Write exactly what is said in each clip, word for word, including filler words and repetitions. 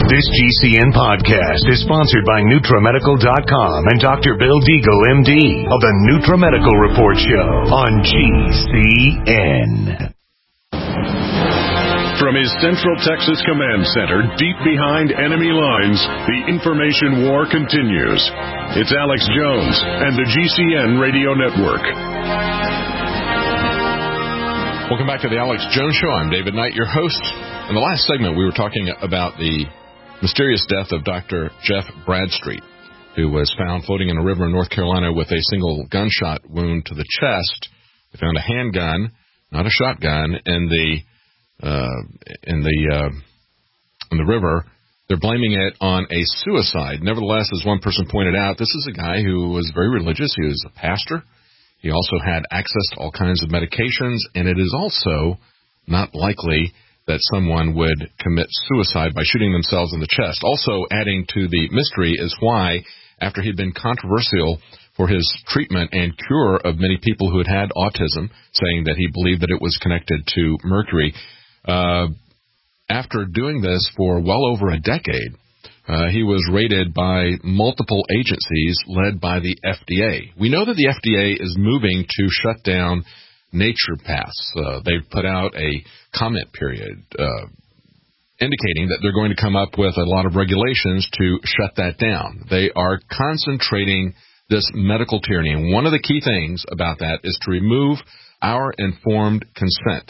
This G C N podcast is sponsored by NutraMedical dot com and Doctor Bill Deagle, M D, of the NutraMedical Report Show on G C N. From his Central Texas Command Center, deep behind enemy lines, the information war continues. It's Alex Jones and the G C N Radio Network. Welcome back to the Alex Jones Show. I'm David Knight, your host. In the last segment, we were talking about the mysterious death of Doctor Jeff Bradstreet, who was found floating in a river in North Carolina with a single gunshot wound to the chest. They found a handgun, not a shotgun, in the uh, in the uh, in the river. They're blaming it on a suicide. Nevertheless, as one person pointed out, this is a guy who was very religious. He was a pastor. He also had access to all kinds of medications, and it is also not likely that someone would commit suicide by shooting themselves in the chest. Also adding to the mystery is why, after he'd been controversial for his treatment and cure of many people who had had autism, saying that he believed that it was connected to mercury, uh, after doing this for well over a decade, uh, he was raided by multiple agencies led by the F D A. We know that the F D A is moving to shut down naturopaths. Uh, they've put out a comment period uh, indicating that they're going to come up with a lot of regulations to shut that down. They are concentrating this medical tyranny, and one of the key things about that is to remove our informed consent.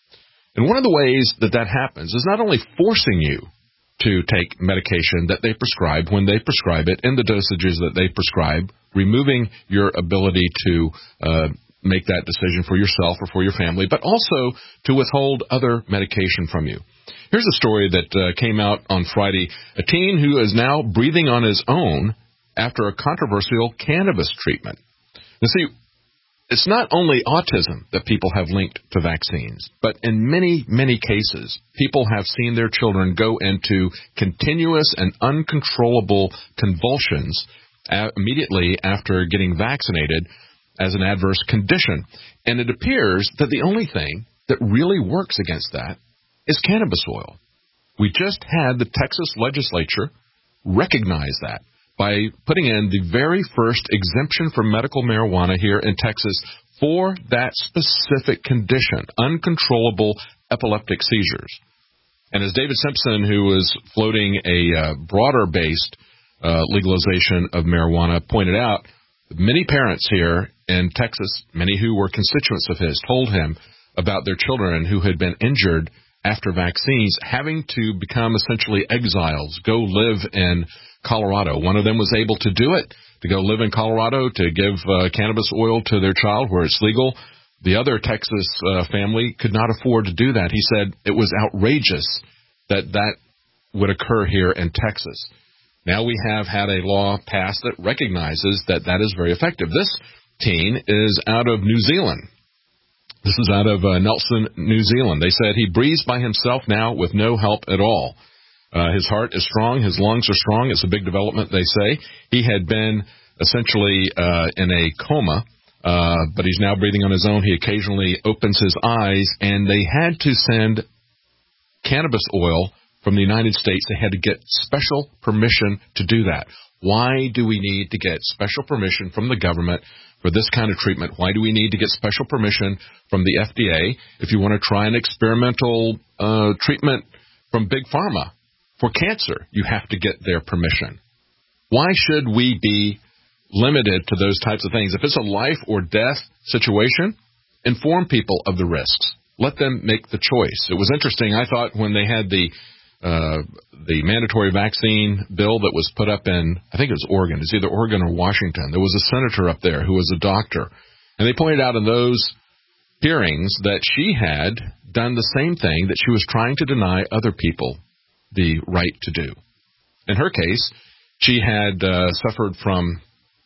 And one of the ways that that happens is not only forcing you to take medication that they prescribe when they prescribe it in the dosages that they prescribe, removing your ability to uh, make that decision for yourself or for your family, but also to withhold other medication from you. Here's a story that uh, came out on Friday. A teen who is now breathing on his own after a controversial cannabis treatment. Now, see, it's not only autism that people have linked to vaccines, but in many, many cases, people have seen their children go into continuous and uncontrollable convulsions uh, immediately after getting vaccinated as an adverse condition. And it appears that the only thing that really works against that is cannabis oil. We just had the Texas legislature recognize that by putting in the very first exemption for medical marijuana here in Texas for that specific condition, uncontrollable epileptic seizures. And as David Simpson, who was floating a uh, broader-based uh, legalization of marijuana, pointed out, many parents here in Texas, many who were constituents of his, told him about their children who had been injured after vaccines having to become essentially exiles, go live in Colorado. One of them was able to do it, to go live in Colorado, to give uh, cannabis oil to their child where it's legal. The other Texas uh, family could not afford to do that. He said it was outrageous that that would occur here in Texas. Now we have had a law passed that recognizes that that is very effective. This teen is out of New Zealand. This is out of uh, Nelson, New Zealand. They said he breathes by himself now with no help at all. Uh, his heart is strong. His lungs are strong. It's a big development, they say. He had been essentially uh, in a coma, uh, but he's now breathing on his own. He occasionally opens his eyes, and they had to send cannabis oil from the United States. They had to get special permission to do that. Why do we need to get special permission from the government for this kind of treatment? Why do we need to get special permission from the F D A if you want to try an experimental uh, treatment from Big Pharma? For cancer, you have to get their permission. Why should we be limited to those types of things? If it's a life or death situation, inform people of the risks. Let them make the choice. It was interesting, I thought, when they had the uh, the mandatory vaccine bill that was put up in, I think it was Oregon. It's either Oregon or Washington. There was a senator up there who was a doctor. And they pointed out in those hearings that she had done the same thing that she was trying to deny other people the right to do. In her case, she had uh, suffered from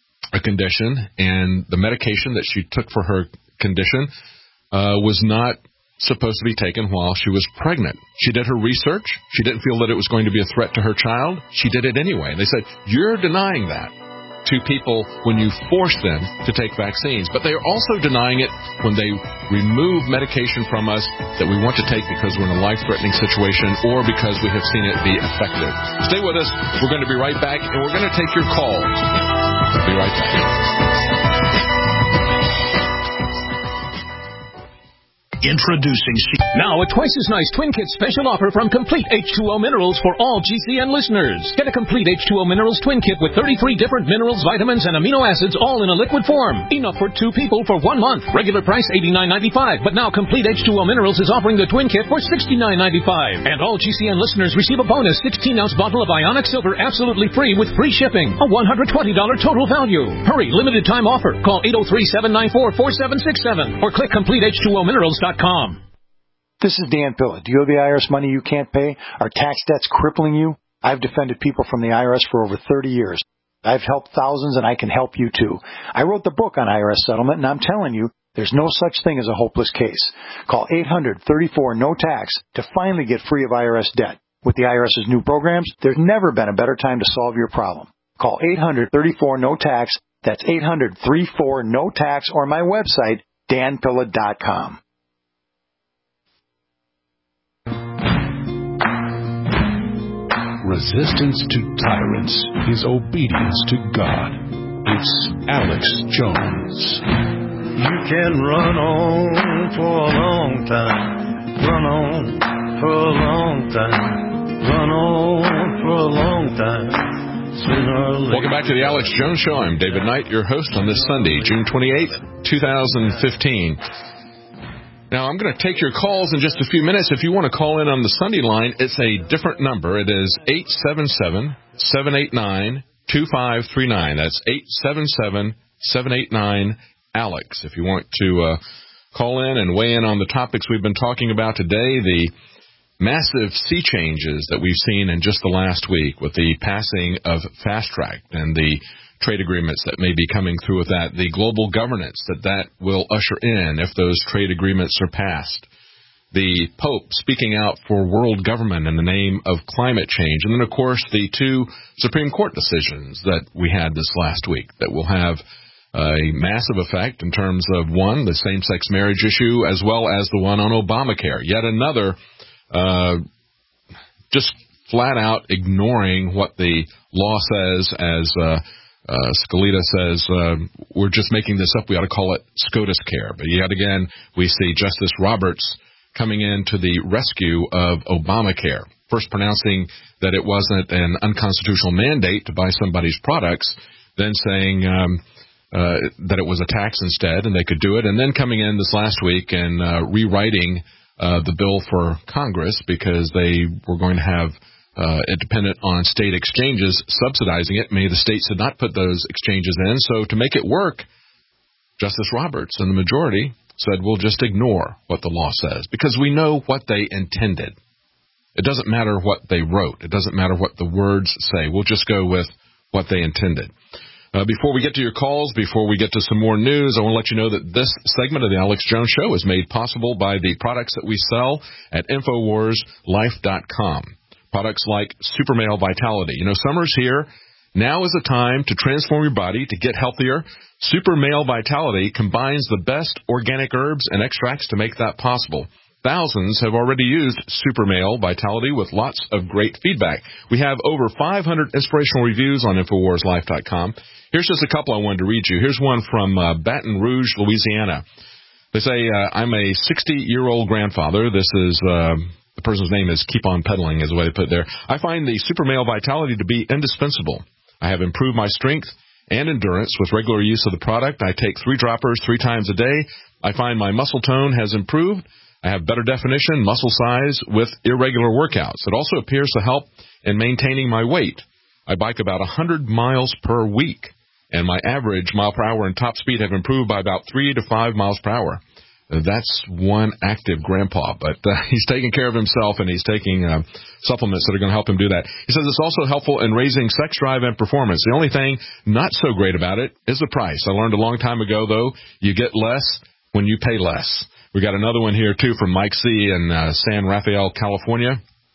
a condition, and the medication that she took for her condition uh, was not supposed to be taken while she was pregnant. She did her research. She didn't feel that it was going to be a threat to her child. She did it anyway. And they said, you're denying that. to people when you force them to take vaccines. But they are also denying it when they remove medication from us that we want to take because we're in a life-threatening situation or because we have seen it be effective. Stay with us. We're going to be right back, and we're going to take your calls. Be right back. Introducing C- now a twice as nice Twin Kit special offer from Complete H two O Minerals for all G C N listeners. Get a Complete H two O Minerals Twin Kit with thirty-three different minerals, vitamins, and amino acids all in a liquid form. Enough for two people for one month. Regular price eighty-nine ninety-five, but now Complete H two O Minerals is offering the Twin Kit for sixty-nine ninety-five. And all G C N listeners receive a bonus sixteen ounce bottle of Ionic Silver absolutely free with free shipping. A one hundred twenty dollars total value. Hurry, limited time offer. Call eight oh three, seven nine four, four seven six seven or click complete h two o minerals dot com. This is Dan Pilla. Do you owe the I R S money you can't pay? Are tax debts crippling you? I've defended people from the I R S for over thirty years. I've helped thousands, and I can help you too. I wrote the book on I R S settlement, and I'm telling you, there's no such thing as a hopeless case. Call eight hundred, thirty-four, no tax to finally get free of I R S debt. With the I R S's new programs, there's never been a better time to solve your problem. Call eight hundred, thirty-four, no tax. That's eight hundred, thirty-four, no tax, or my website, dan pilla dot com. Resistance to tyrants is obedience to God. It's Alex Jones. You can run on for a long time. Run on for a long time. Run on for a long time. Sooner or later. Welcome back to the Alex Jones Show. I'm David Knight, your host on this Sunday, June twenty-eighth, twenty fifteen. Now, I'm going to take your calls in just a few minutes. If you want to call in on the Sunday line, it's a different number. It is eight seven seven, seven eight nine, two five three nine. That's eight seven seven, seven eight nine, ALEX. If you want to uh, call in and weigh in on the topics we've been talking about today, the massive sea changes that we've seen in just the last week with the passing of Fast Track and the trade agreements that may be coming through with that, the global governance that that will usher in if those trade agreements are passed, the Pope speaking out for world government in the name of climate change, and then, of course, the two Supreme Court decisions that we had this last week that will have a massive effect in terms of, one, the same-sex marriage issue, as well as the one on Obamacare. Yet another uh, just flat-out ignoring what the law says as uh, Uh, Scalia says, uh, we're just making this up. We ought to call it SCOTUS care. But yet again, we see Justice Roberts coming in to the rescue of Obamacare, first pronouncing that it wasn't an unconstitutional mandate to buy somebody's products, then saying um, uh, that it was a tax instead and they could do it, and then coming in this last week and uh, rewriting uh, the bill for Congress because they were going to have Uh, it dependent on state exchanges subsidizing it. Many of the states had not put those exchanges in. So to make it work, Justice Roberts and the majority said, we'll just ignore what the law says because we know what they intended. It doesn't matter what they wrote. It doesn't matter what the words say. We'll just go with what they intended. Uh, before we get to your calls, before we get to some more news, I want to let you know that this segment of the Alex Jones Show is made possible by the products that we sell at infowars life dot com. Products like Super Male Vitality. You know, summer's here. Now is the time to transform your body to get healthier. Super Male Vitality combines the best organic herbs and extracts to make that possible. Thousands have already used Super Male Vitality with lots of great feedback. We have over five hundred inspirational reviews on infowars life dot com. Here's just a couple I wanted to read you. Here's one from uh, Baton Rouge, Louisiana. They say, uh, I'm a sixty-year-old grandfather. This is... Uh, The person's name is Keep On Pedaling is the way they put it there. I find the Super Male Vitality to be indispensable. I have improved my strength and endurance with regular use of the product. I take three droppers three times a day. I find my muscle tone has improved. I have better definition, muscle size with irregular workouts. It also appears to help in maintaining my weight. I bike about one hundred miles per week, and my average mile per hour and top speed have improved by about three to five miles per hour. That's one active grandpa, but uh, he's taking care of himself, and he's taking uh, supplements that are going to help him do that. He says it's also helpful in raising sex drive and performance. The only thing not so great about it is the price. I learned a long time ago, though, you get less when you pay less. We got another one here, too, from Mike C. in uh, San Rafael, California.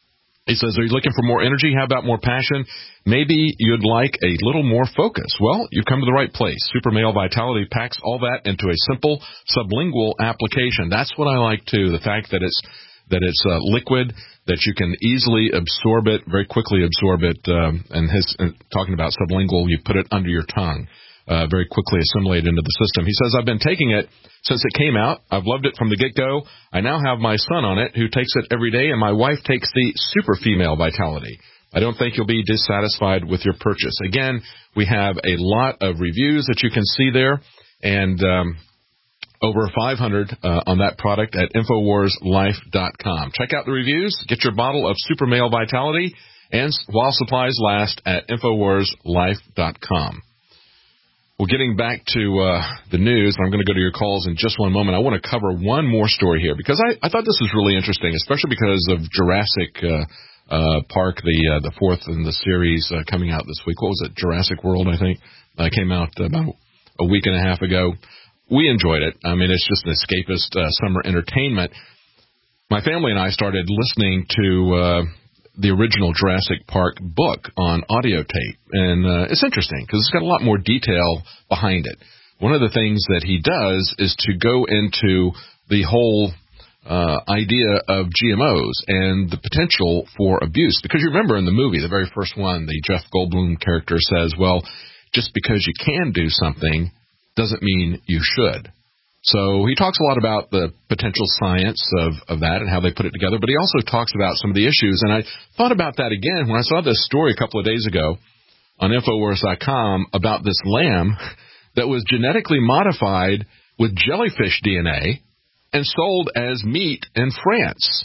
He says, are you looking for more energy? How about more passion? Maybe you'd like a little more focus. Well, you've come to the right place. Super Male Vitality packs all that into a simple sublingual application. That's what I like, too, the fact that it's that it's uh, liquid, that you can easily absorb it, very quickly absorb it, um, and his uh, talking about sublingual, you put it under your tongue. Uh, very quickly assimilate into the system. He says, I've been taking it since it came out. I've loved it from the get-go. I now have my son on it who takes it every day, and my wife takes the Super Female Vitality. I don't think you'll be dissatisfied with your purchase. Again, we have a lot of reviews that you can see there, and um, over five hundred uh, on that product at Infowars Life dot com. Check out the reviews. Get your bottle of Super Male Vitality, and while supplies last at Infowars Life dot com. Well, getting back to uh, the news, I'm going to go to your calls in just one moment. I want to cover one more story here because I, I thought this was really interesting, especially because of Jurassic uh, uh, Park, the uh, the fourth in the series uh, coming out this week. What was it? Jurassic World, I think, uh, came out about a week and a half ago. We enjoyed it. I mean, it's just an escapist uh, summer entertainment. My family and I started listening to uh, the original Jurassic Park book on audio tape. And uh, it's interesting because it's got a lot more detail behind it. One of the things that he does is to go into the whole uh, idea of G M Os and the potential for abuse. Because you remember in the movie, the very first one, the Jeff Goldblum character says, well, just because you can do something doesn't mean you should. So he talks a lot about the potential science of, of that and how they put it together, but he also talks about some of the issues. And I thought about that again when I saw this story a couple of days ago on Infowars dot com about this lamb that was genetically modified with jellyfish D N A and sold as meat in France.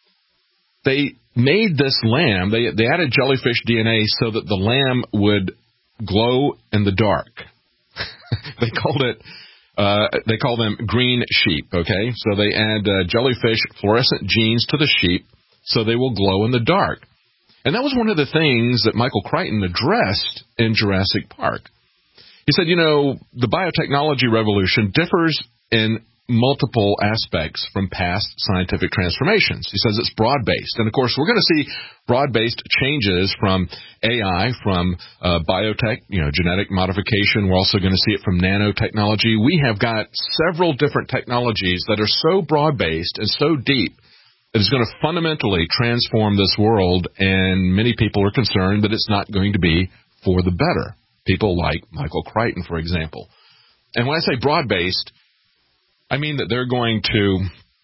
They made this lamb, they, they added jellyfish D N A so that the lamb would glow in the dark. They called it Uh, they call them green sheep, okay? So they add uh, jellyfish fluorescent genes to the sheep so they will glow in the dark. And that was one of the things that Michael Crichton addressed in Jurassic Park. He said, you know, the biotechnology revolution differs in multiple aspects from past scientific transformations. He says it's broad-based. And, of course, we're going to see broad-based changes from A I, from uh, biotech, you know, genetic modification. We're also going to see it from nanotechnology. We have got several different technologies that are so broad-based and so deep that it's going to fundamentally transform this world, and many people are concerned that it's not going to be for the better. People like Michael Crichton, for example. And when I say broad-based, I mean that they're going to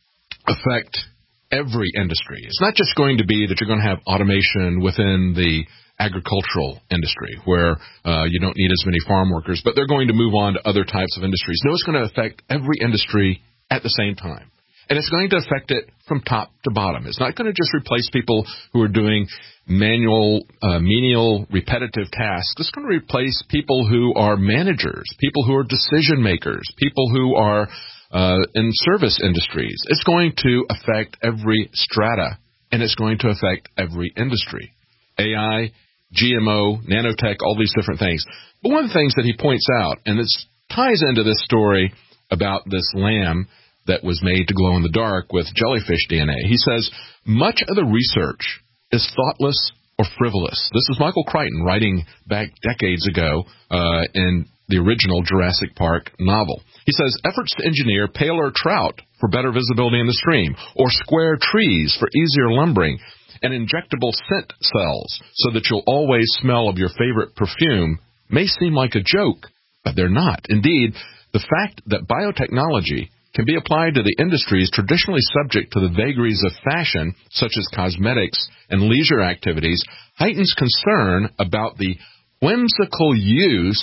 affect every industry. It's not just going to be that you're going to have automation within the agricultural industry where uh, you don't need as many farm workers, but they're going to move on to other types of industries. No, it's going to affect every industry at the same time. And it's going to affect it from top to bottom. It's not going to just replace people who are doing manual, uh, menial, repetitive tasks. It's going to replace people who are managers, people who are decision makers, people who are Uh, in service industries. It's going to affect every strata, and it's going to affect every industry. A I, G M O, nanotech, all these different things. But one of the things that he points out, and this ties into this story about this lamb that was made to glow in the dark with jellyfish D N A, he says, much of the research is thoughtless or frivolous. This is Michael Crichton writing back decades ago uh, in the original Jurassic Park novel. He says, efforts to engineer paler trout for better visibility in the stream, or square trees for easier lumbering, and injectable scent cells so that you'll always smell of your favorite perfume may seem like a joke, but they're not. Indeed, the fact that biotechnology can be applied to the industries traditionally subject to the vagaries of fashion, such as cosmetics and leisure activities, heightens concern about the whimsical use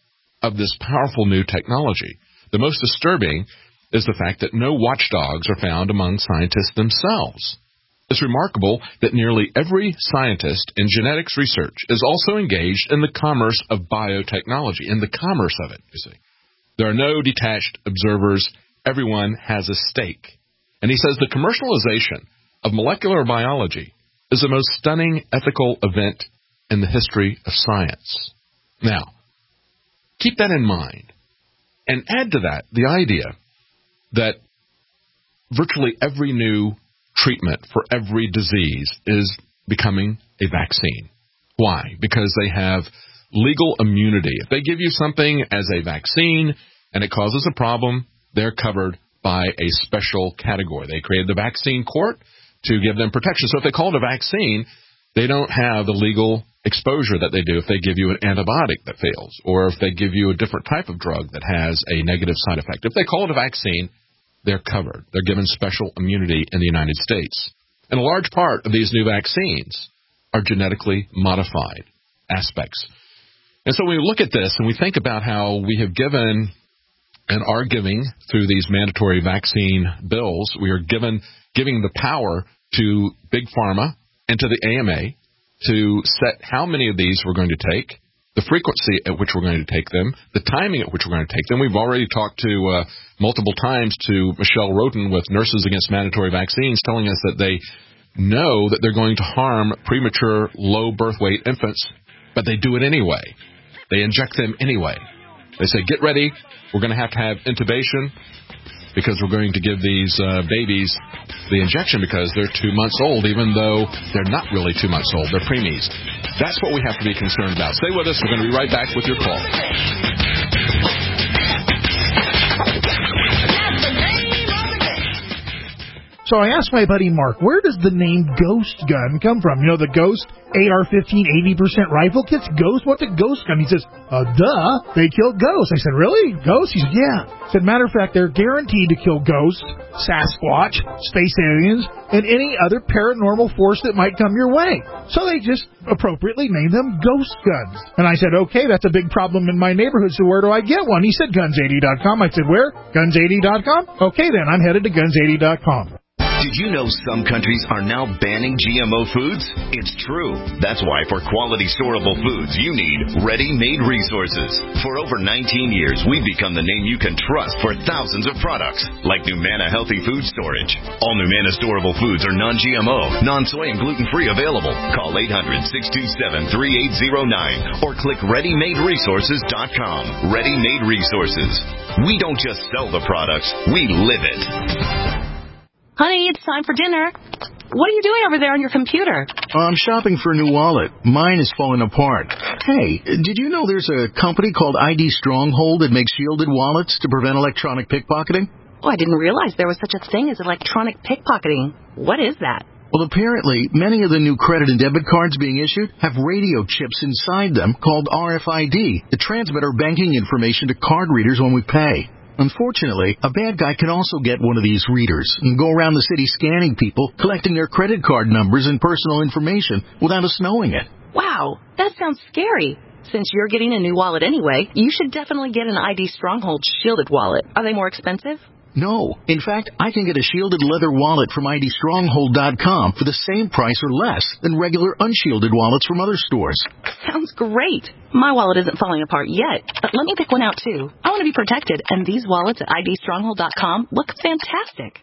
of this powerful new technology. The most disturbing is the fact that no watchdogs are found among scientists themselves. It's remarkable that nearly every scientist in genetics research is also engaged in the commerce of biotechnology, in the commerce of it, you see. There are no detached observers. Everyone has a stake. And he says the commercialization of molecular biology is the most stunning ethical event in the history of science. Now, keep that in mind. And add to that the idea that virtually every new treatment for every disease is becoming a vaccine. Why? Because they have legal immunity. If they give you something as a vaccine and it causes a problem, they're covered by a special category. They created the vaccine court to give them protection. So if they call it a vaccine, they don't have the legal exposure that they do if they give you an antibiotic that fails, or if they give you a different type of drug that has a negative side effect. If they call it a vaccine, they're covered. They're given special immunity in the United States. And a large part of these new vaccines are genetically modified aspects. And so when we look at this and we think about how we have given and are giving through these mandatory vaccine bills, we are given giving the power to Big Pharma and to the A M A to set how many of these we're going to take, the frequency at which we're going to take them, the timing at which we're going to take them. We've already talked to uh, multiple times to Michelle Roden with Nurses Against Mandatory Vaccines, telling us that they know that they're going to harm premature, low birth weight infants, but they do it anyway. They inject them anyway. They say, get ready, we're going to have to have intubation because we're going to give these uh, babies the injection because they're two months old, even though they're not really two months old. They're preemies. That's what we have to be concerned about. Stay with us. We're going to be right back with your call. So I asked my buddy Mark, where does the name Ghost Gun come from? You know, the Ghost A R fifteen eighty percent rifle kits? Ghost? What's a Ghost Gun? He says, uh, duh, they killed ghosts. I said, really? Ghosts? He said, yeah. I said, matter of fact, they're guaranteed to kill ghosts, Sasquatch, space aliens, and any other paranormal force that might come your way. So they just appropriately named them Ghost Guns. And I said, okay, that's a big problem in my neighborhood, so where do I get one? He said, guns eighty dot com. I said, where? guns eighty dot com? Okay, then, I'm headed to guns eighty dot com. Did you know some countries are now banning G M O foods? It's true. That's why for quality storable foods, you need Ready-Made Resources. For over nineteen years, we've become the name you can trust for thousands of products, like Numana Healthy Food Storage. All Numana storable foods are non-G M O, non-soy, and gluten-free available. Call eight hundred, six two seven, three eight zero nine or click ready made resources dot com. Ready-Made Resources. We don't just sell the products, we live it. Honey, it's time for dinner. What are you doing over there on your computer? I'm shopping for a new wallet. Mine is falling apart. Hey, did you know there's a company called I D Stronghold that makes shielded wallets to prevent electronic pickpocketing? Oh, I didn't realize there was such a thing as electronic pickpocketing. What is that? Well, apparently, many of the new credit and debit cards being issued have radio chips inside them called R F I D that transmit our banking information to card readers when we pay. Unfortunately, a bad guy can also get one of these readers and go around the city scanning people, collecting their credit card numbers and personal information without us knowing it. Wow, that sounds scary. Since you're getting a new wallet anyway, you should definitely get an I D Stronghold shielded wallet. Are they more expensive? No. In fact, I can get a shielded leather wallet from I D stronghold dot com for the same price or less than regular unshielded wallets from other stores. Sounds great. My wallet isn't falling apart yet, but let me pick one out too. I want to be protected, and these wallets at I D stronghold dot com look fantastic.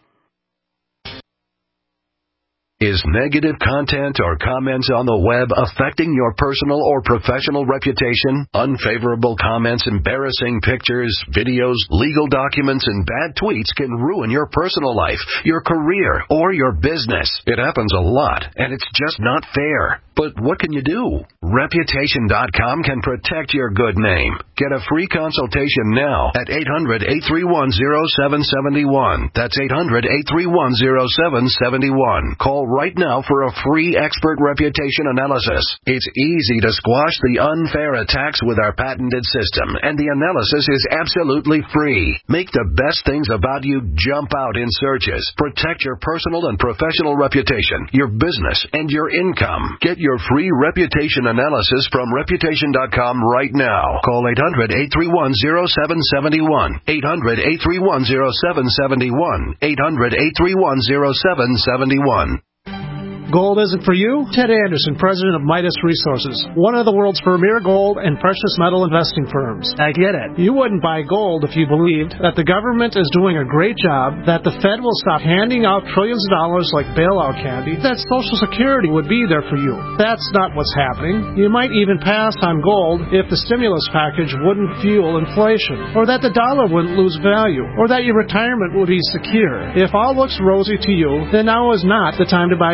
Is negative content or comments on the web affecting your personal or professional reputation? Unfavorable comments, embarrassing pictures, videos, legal documents, and bad tweets can ruin your personal life, your career, or your business. It happens a lot, and it's just not fair. But what can you do? Reputation dot com can protect your good name. Get a free consultation now at eight hundred, eight three one, zero seven seven one. That's eight hundred, eight three one, zero seven seven one. Call right now for a free expert reputation analysis. It's easy to squash the unfair attacks with our patented system, and the analysis is absolutely free. Make the best things about you jump out in searches. Protect your personal and professional reputation, your business, and your income. Get your free reputation analysis from reputation dot com right now. Call eight hundred, eight three one, zero seven seven one. eight hundred, eight three one, zero seven seven one. eight hundred, eight three one, zero seven seven one. Gold isn't for you? Ted Anderson, president of Midas Resources, one of the world's premier gold and precious metal investing firms. I get it. You wouldn't buy gold if you believed that the government is doing a great job, that the Fed will stop handing out trillions of dollars like bailout candy, that Social Security would be there for you. That's not what's happening. You might even pass on gold if the stimulus package wouldn't fuel inflation, or that the dollar wouldn't lose value, or that your retirement would be secure. If all looks rosy to you, then now is not the time to buy gold.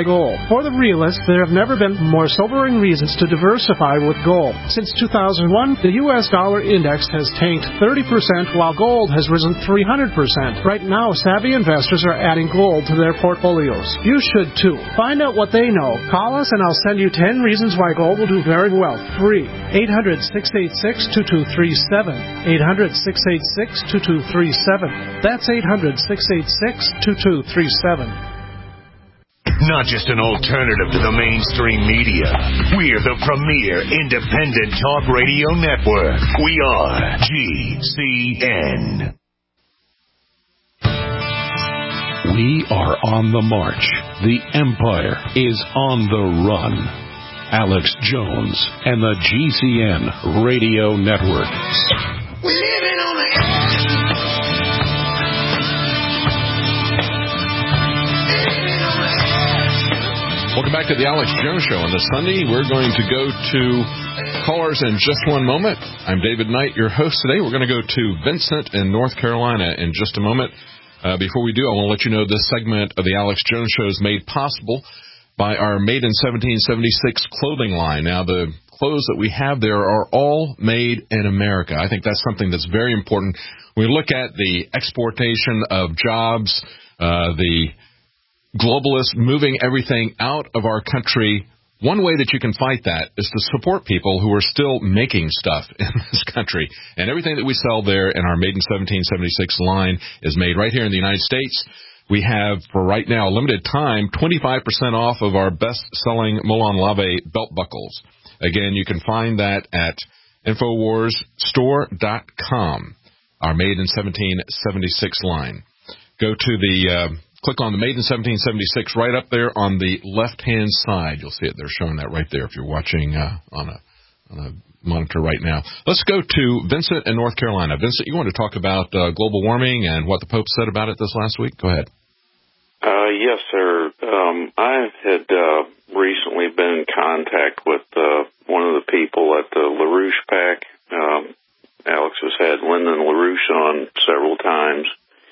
For the realist, there have never been more sobering reasons to diversify with gold. Since two thousand one, the U S dollar index has tanked thirty percent while gold has risen three hundred percent. Right now, savvy investors are adding gold to their portfolios. You should too. Find out what they know. Call us and I'll send you ten reasons why gold will do very well. Free. eight hundred, six eight six, two two three seven. eight hundred, six eight six, two two three seven. That's eight hundred, six eight six, two two three seven. Not just an alternative to the mainstream media. We're the premier independent talk radio network. We are G C N. We are on the march. The empire is on the run. Alex Jones and the G C N Radio Network. We're living on the edge. Welcome back to the Alex Jones Show. On this Sunday, we're going to go to callers in just one moment. I'm David Knight, your host today. We're going to go to Vincent in North Carolina in just a moment. Uh, before we do, I want to let you know this segment of the Alex Jones Show is made possible by our Made in seventeen seventy-six clothing line. Now, the clothes that we have there are all made in America. I think that's something that's very important. When we look at the exportation of jobs, uh, the globalists moving everything out of our country, one way that you can fight that is to support people who are still making stuff in this country. And everything that we sell there in our Made in seventeen seventy-six line is made right here in the United States. We have, for right now, a limited time, twenty-five percent off of our best-selling Molon Lave belt buckles. Again, you can find that at Infowars Store dot com, our Made in seventeen seventy-six line. Go to the... Uh, Click on the Made in seventeen seventy-six right up there on the left-hand side. You'll see it. They're showing that right there if you're watching uh, on a on a monitor right now. Let's go to Vincent in North Carolina. Vincent, you want to talk about uh, global warming and what the Pope said about it this last week? Go ahead. Uh, yes, sir. Um, I had uh, recently been in contact with uh, one of the people at the LaRouche PAC. Um, Alex has had Lyndon LaRouche on several times.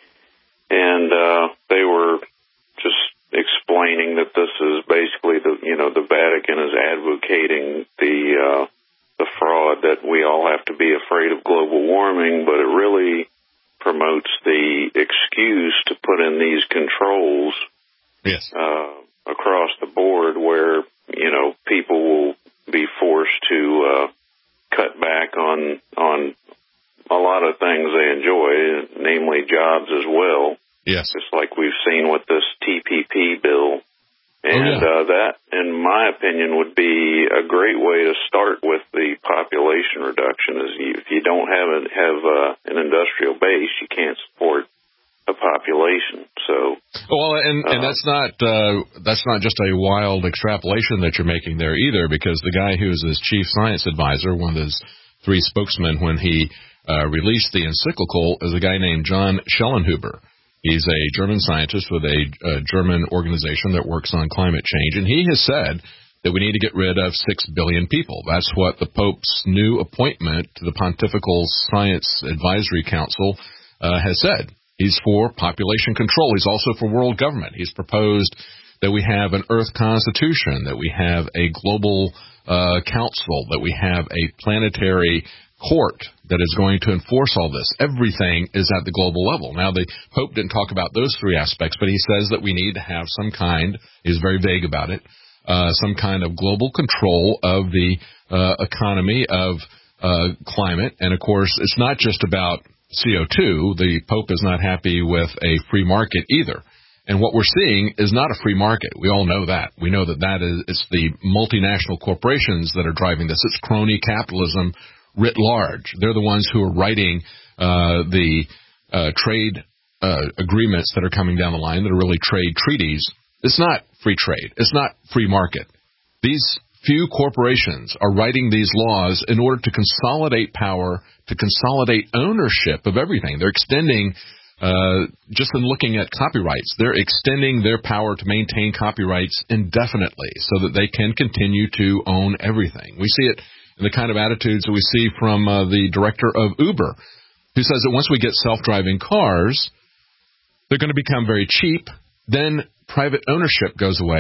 And uh, they were just explaining that this is basically the you know the Vatican is advocating the uh, the fraud that we all have to be afraid of global warming, but it really promotes the excuse to put in these controls yes. uh, across the board, where you know people will be forced to uh, cut back on on a lot of things they enjoy, namely jobs as well. Yes. Just like we've seen with this T P P bill. And oh, yeah. uh, that, in my opinion, would be a great way to start with the population reduction. Is you, if you don't have, a, have uh, an industrial base, you can't support a population. So, well, and, uh, and that's not uh, that's not just a wild extrapolation that you're making there either, because the guy who's his chief science advisor, one of his three spokesmen when he uh, released the encyclical, is a guy named John Schellenhuber. He's a German scientist with a, a German organization that works on climate change, and he has said that we need to get rid of six billion people. That's what the Pope's new appointment to the Pontifical Science Advisory Council uh, has said. He's for population control. He's also for world government. He's proposed that we have an Earth Constitution, that we have a global uh, council, that we have a planetary court that is going to enforce all this. Everything is at the global level. Now, the Pope didn't talk about those three aspects, but he says that we need to have some kind, he's very vague about it, uh, some kind of global control of the uh, economy, of uh, climate. And, of course, it's not just about C O two. The Pope is not happy with a free market either. And what we're seeing is not a free market. We all know that. We know that that is it's the multinational corporations that are driving this. It's crony capitalism writ large. They're the ones who are writing uh, the uh, trade uh, agreements that are coming down the line that are really trade treaties. It's not free trade. It's not free market. These few corporations are writing these laws in order to consolidate power, to consolidate ownership of everything. They're extending, uh, just in looking at copyrights, they're extending their power to maintain copyrights indefinitely so that they can continue to own everything. We see it and the kind of attitudes that we see from uh, the director of Uber, who says that once we get self-driving cars, they're going to become very cheap. Then private ownership goes away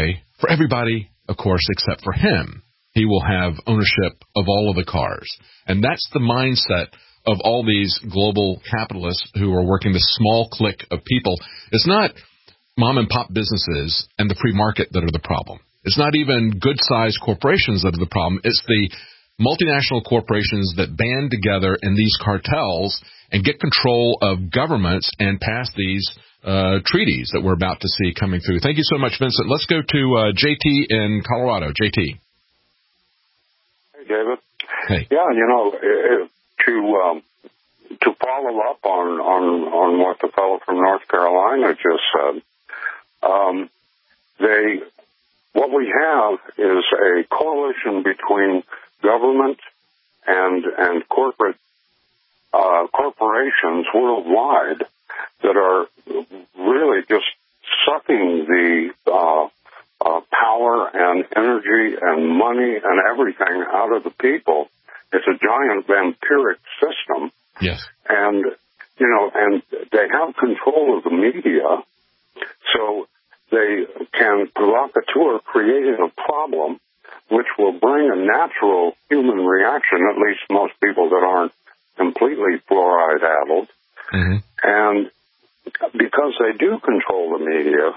for everybody, of course, except for him. He will have ownership of all of the cars. And that's the mindset of all these global capitalists who are working this small clique of people. It's not mom-and-pop businesses and the free market that are the problem. It's not even good-sized corporations that are the problem. It's the multinational corporations that band together in these cartels and get control of governments and pass these uh, treaties that we're about to see coming through. Thank you so much, Vincent. Let's go to uh, J T in Colorado. J T. Hey, David. Hey. Yeah, you know, it, to um, to follow up on, on, on what the fellow from North Carolina just said, um, they what we have is a coalition between government and and corporate uh, corporations worldwide that are really just sucking the uh, uh, power and energy and money and everything out of the people. It's a giant vampiric system. Yes. And, you know, and they have control of the media, so they can provocateur creating a problem which will bring a natural human reaction, at least most people that aren't completely fluoride-addled. Mm-hmm. And because they do control the media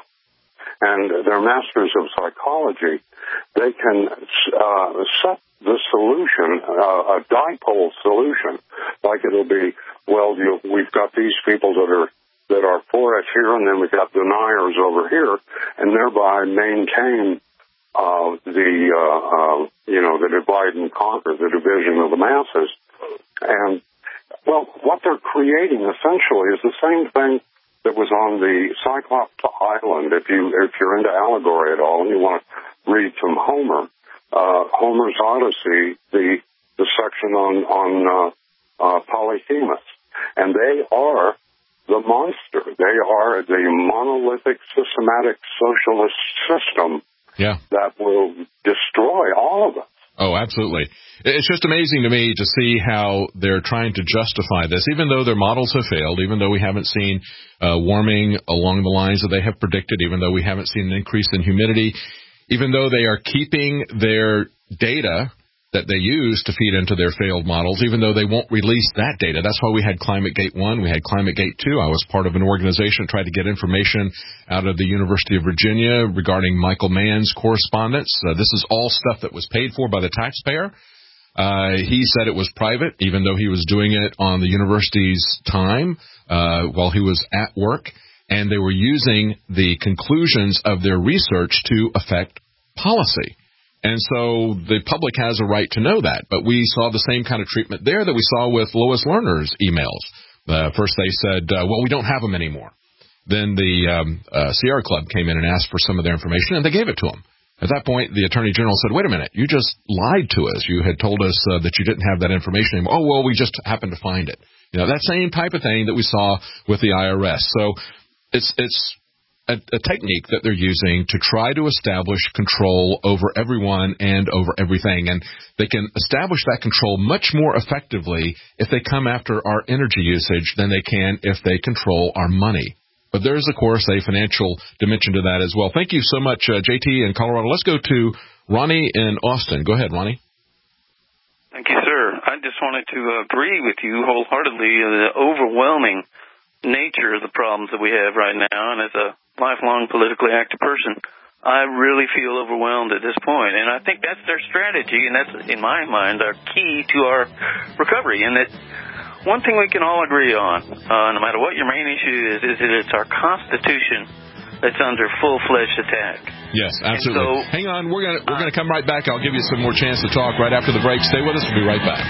and they're masters of psychology, they can uh, set the solution, uh, a dipole solution, like it'll be, well, you, we've got these people that are that are for us here, and then we've got deniers over here, and thereby maintain uh, the, uh, uh, you know, the divide and conquer, the division of the masses. And, well, what they're creating essentially is the same thing that was on the Cyclops Island. If you if you're into allegory at all and you want to read some Homer, uh, Homer's Odyssey, the the section on on uh, uh, Polyphemus, and they are the monster. They are the monolithic, systematic socialist system yeah. that will destroy all of us. Oh, absolutely. It's just amazing to me to see how they're trying to justify this, even though their models have failed, even though we haven't seen uh, warming along the lines that they have predicted, even though we haven't seen an increase in humidity, even though they are keeping their data that they use to feed into their failed models, even though they won't release that data. That's why we had ClimateGate one, we had ClimateGate two. I was part of an organization that tried to get information out of the University of Virginia regarding Michael Mann's correspondence. Uh, this is all stuff that was paid for by the taxpayer. Uh, he said it was private, even though he was doing it on the university's time uh, while he was at work, and they were using the conclusions of their research to affect policy. And so the public has a right to know that. But we saw the same kind of treatment there that we saw with Lois Lerner's emails. Uh, first they said, uh, well, we don't have them anymore. Then the um, uh, Sierra Club came in and asked for some of their information, and they gave it to them. At that point, the Attorney General said, wait a minute, you just lied to us. You had told us uh, that you didn't have that information anymore. Oh, well, we just happened to find it. You know, that same type of thing that we saw with the I R S. So it's it's A, a technique that they're using to try to establish control over everyone and over everything. And they can establish that control much more effectively if they come after our energy usage than they can if they control our money. But there's, of course, a financial dimension to that as well. Thank you so much, uh, J T in Colorado. Let's go to Ronnie in Austin. Go ahead, Ronnie. Thank you, sir. I just wanted to agree with you wholeheartedly uh, the overwhelming nature of the problems that we have right now, and as a lifelong politically active person, I really feel overwhelmed at this point, and I think that's their strategy, and that's, in my mind, our key to our recovery. And that one thing we can all agree on, uh, no matter what your main issue is, is that it's our Constitution that's under full-fledged attack. Yes, absolutely. So, hang on, we're gonna we're gonna come right back. I'll give you some more chance to talk right after the break. Stay with us. We'll be right back.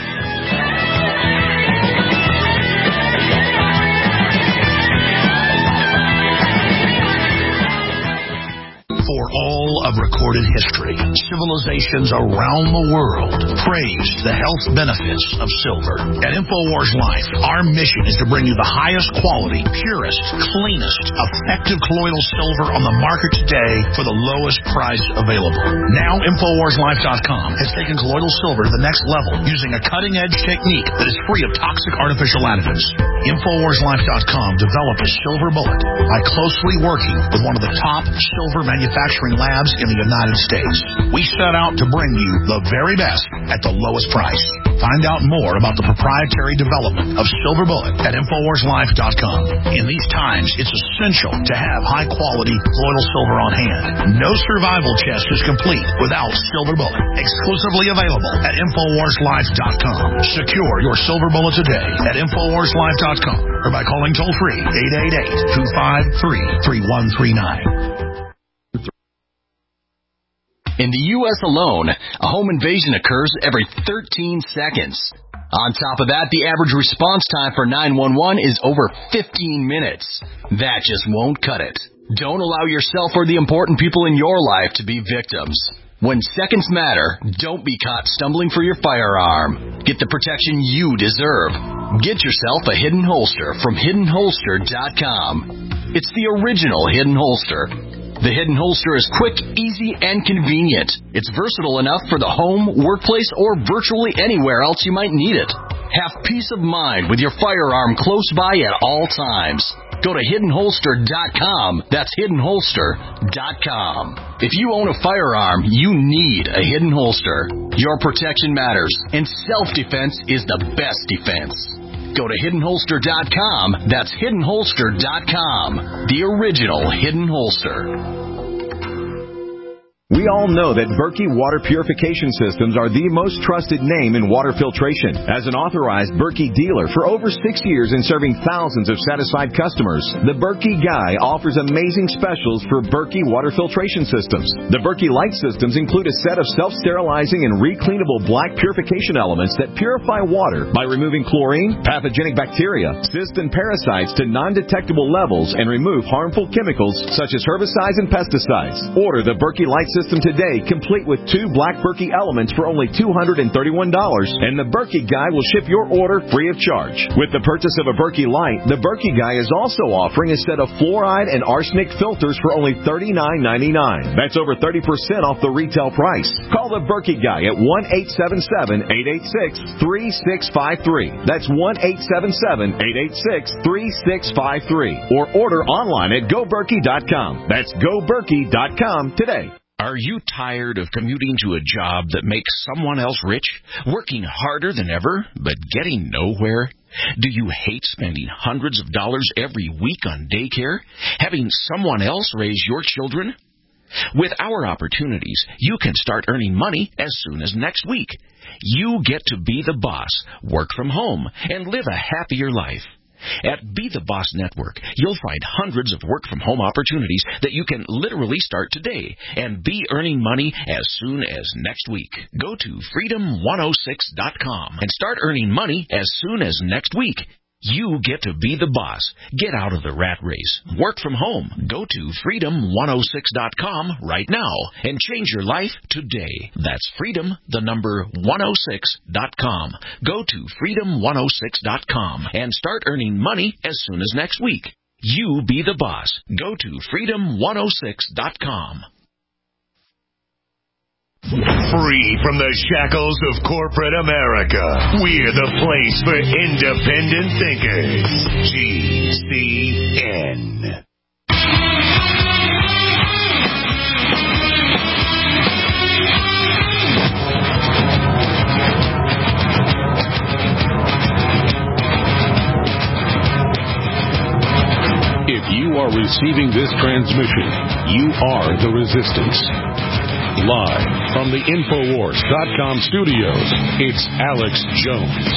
For all of recorded history, civilizations around the world praised the health benefits of silver. At InfoWars Life, our mission is to bring you the highest quality, purest, cleanest, effective colloidal silver on the market today for the lowest price available. Now, InfoWars Life dot com has taken colloidal silver to the next level using a cutting-edge technique that is free of toxic artificial additives. Infowars Life dot com developed a silver bullet by closely working with one of the top silver manufacturing labs in the United States. We set out to bring you the very best at the lowest price. Find out more about the proprietary development of Silver Bullet at Infowars Life dot com. In these times, it's essential to have high-quality colloidal silver on hand. No survival chest is complete without Silver Bullet. Exclusively available at Infowars Life dot com. Secure your Silver Bullet today at Infowars Life dot com or by calling toll-free eight eight eight, two five three, three one three nine. In the U S alone, a home invasion occurs every thirteen seconds. On top of that, the average response time for nine one one is over fifteen minutes. That just won't cut it. Don't allow yourself or the important people in your life to be victims. When seconds matter, don't be caught stumbling for your firearm. Get the protection you deserve. Get yourself a Hidden Holster from hidden holster dot com. It's the original Hidden Holster. The Hidden Holster is quick, easy, and convenient. It's versatile enough for the home, workplace, or virtually anywhere else you might need it. Have peace of mind with your firearm close by at all times. Go to hidden holster dot com. That's hidden holster dot com. If you own a firearm, you need a Hidden Holster. Your protection matters, and self-defense is the best defense. Go to hidden holster dot com. That's hidden holster dot com. The original Hidden Holster. We all know that Berkey Water Purification Systems are the most trusted name in water filtration. As an authorized Berkey dealer for over six years and serving thousands of satisfied customers, the Berkey Guy offers amazing specials for Berkey Water Filtration Systems. The Berkey Light Systems include a set of self-sterilizing and recleanable black purification elements that purify water by removing chlorine, pathogenic bacteria, cysts, and parasites to non-detectable levels and remove harmful chemicals such as herbicides and pesticides. Order the Berkey Light System today, complete with two black Berkey elements for only two hundred thirty-one dollars, and the Berkey Guy will ship your order free of charge. With the purchase of a Berkey Light, the Berkey Guy is also offering a set of fluoride and arsenic filters for only thirty-nine ninety-nine. That's over thirty percent off the retail price. Call the Berkey Guy at one eight seven seven, eight eight six, three six five three. That's one eight seven seven, eight eight six, three six five three. Or order online at go berkey dot com. That's go berkey dot com today. Are you tired of commuting to a job that makes someone else rich, working harder than ever, but getting nowhere? Do you hate spending hundreds of dollars every week on daycare, having someone else raise your children? With our opportunities, you can start earning money as soon as next week. You get to be the boss, work from home, and live a happier life. At Be the Boss Network, you'll find hundreds of work-from-home opportunities that you can literally start today and be earning money as soon as next week. Go to freedom one oh six dot com and start earning money as soon as next week. You get to be the boss. Get out of the rat race. Work from home. Go to freedom one oh six dot com right now and change your life today. That's freedom, the number one oh six dot com. Go to freedom one oh six dot com and start earning money as soon as next week. You be the boss. Go to freedom one oh six dot com. Free from the shackles of corporate America, we're the place for independent thinkers. G C N. If you are receiving this transmission, you are the resistance. Live from the Infowars dot com studios, it's Alex Jones.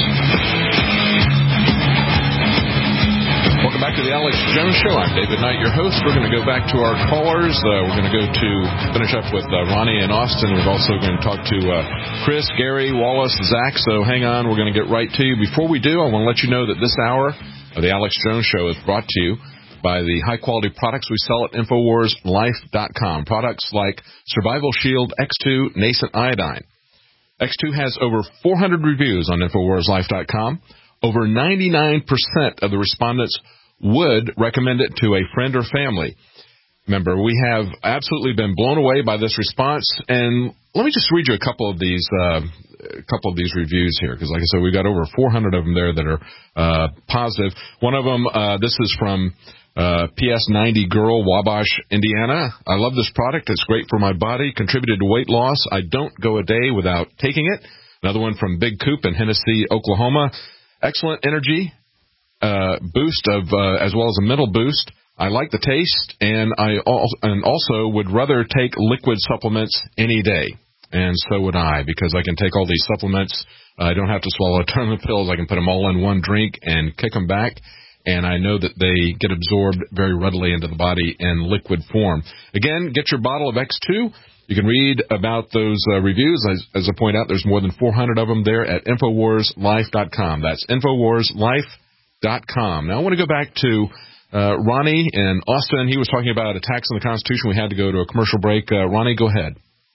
Welcome back to the Alex Jones Show. I'm David Knight, your host. We're going to go back to our callers. Uh, we're going to go to finish up with uh, Ronnie and Austin. We're also going to talk to uh, Chris, Gary, Wallace, Zach. So hang on. We're going to get right to you. Before we do, I want to let you know that this hour of the Alex Jones Show is brought to you by the high-quality products we sell at Infowars Life dot com. Products like Survival Shield, X two, Nascent Iodine. X two has over four hundred reviews on Infowars Life dot com. Over ninety-nine percent of the respondents would recommend it to a friend or family. member. We have absolutely been blown away by this response. And let me just read you a couple of these uh, a couple of these reviews here, because like I said, we've got over four hundred of them there that are uh, positive. One of them, uh, this is from uh, P S ninety Girl, Wabash, Indiana. I love this product. It's great for my body. Contributed to weight loss. I don't go a day without taking it. Another one from Big Coop in Hennessy, Oklahoma. Excellent energy uh, boost of uh, as well as a mental boost. I like the taste, and I al- and also would rather take liquid supplements any day. And so would I, because I can take all these supplements. I don't have to swallow a ton of pills. I can put them all in one drink and kick them back. And I know that they get absorbed very readily into the body in liquid form. Again, get your bottle of X two. You can read about those uh, reviews. As, as I point out, there's more than four hundred of them there at Infowars Life dot com. That's Infowars Life dot com. Now, I want to go back to uh, Ronnie in Austin. He was talking about attacks on the Constitution. We had to go to a commercial break. Uh, Ronnie, go ahead.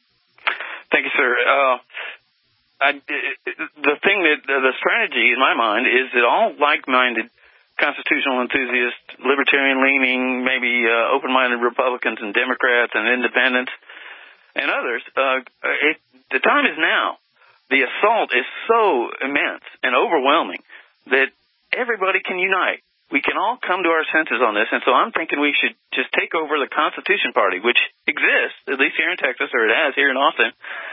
Thank you, sir. Uh, I, the thing that the strategy in my mind is that all like-minded constitutional enthusiasts, libertarian-leaning, maybe uh, open-minded Republicans and Democrats and independents and others, uh, it, the time is now. The assault is so immense and overwhelming that everybody can unite. We can all come to our senses on this, and so I'm thinking we should just take over the Constitution Party, which exists, at least here in Texas, or it has here in Austin,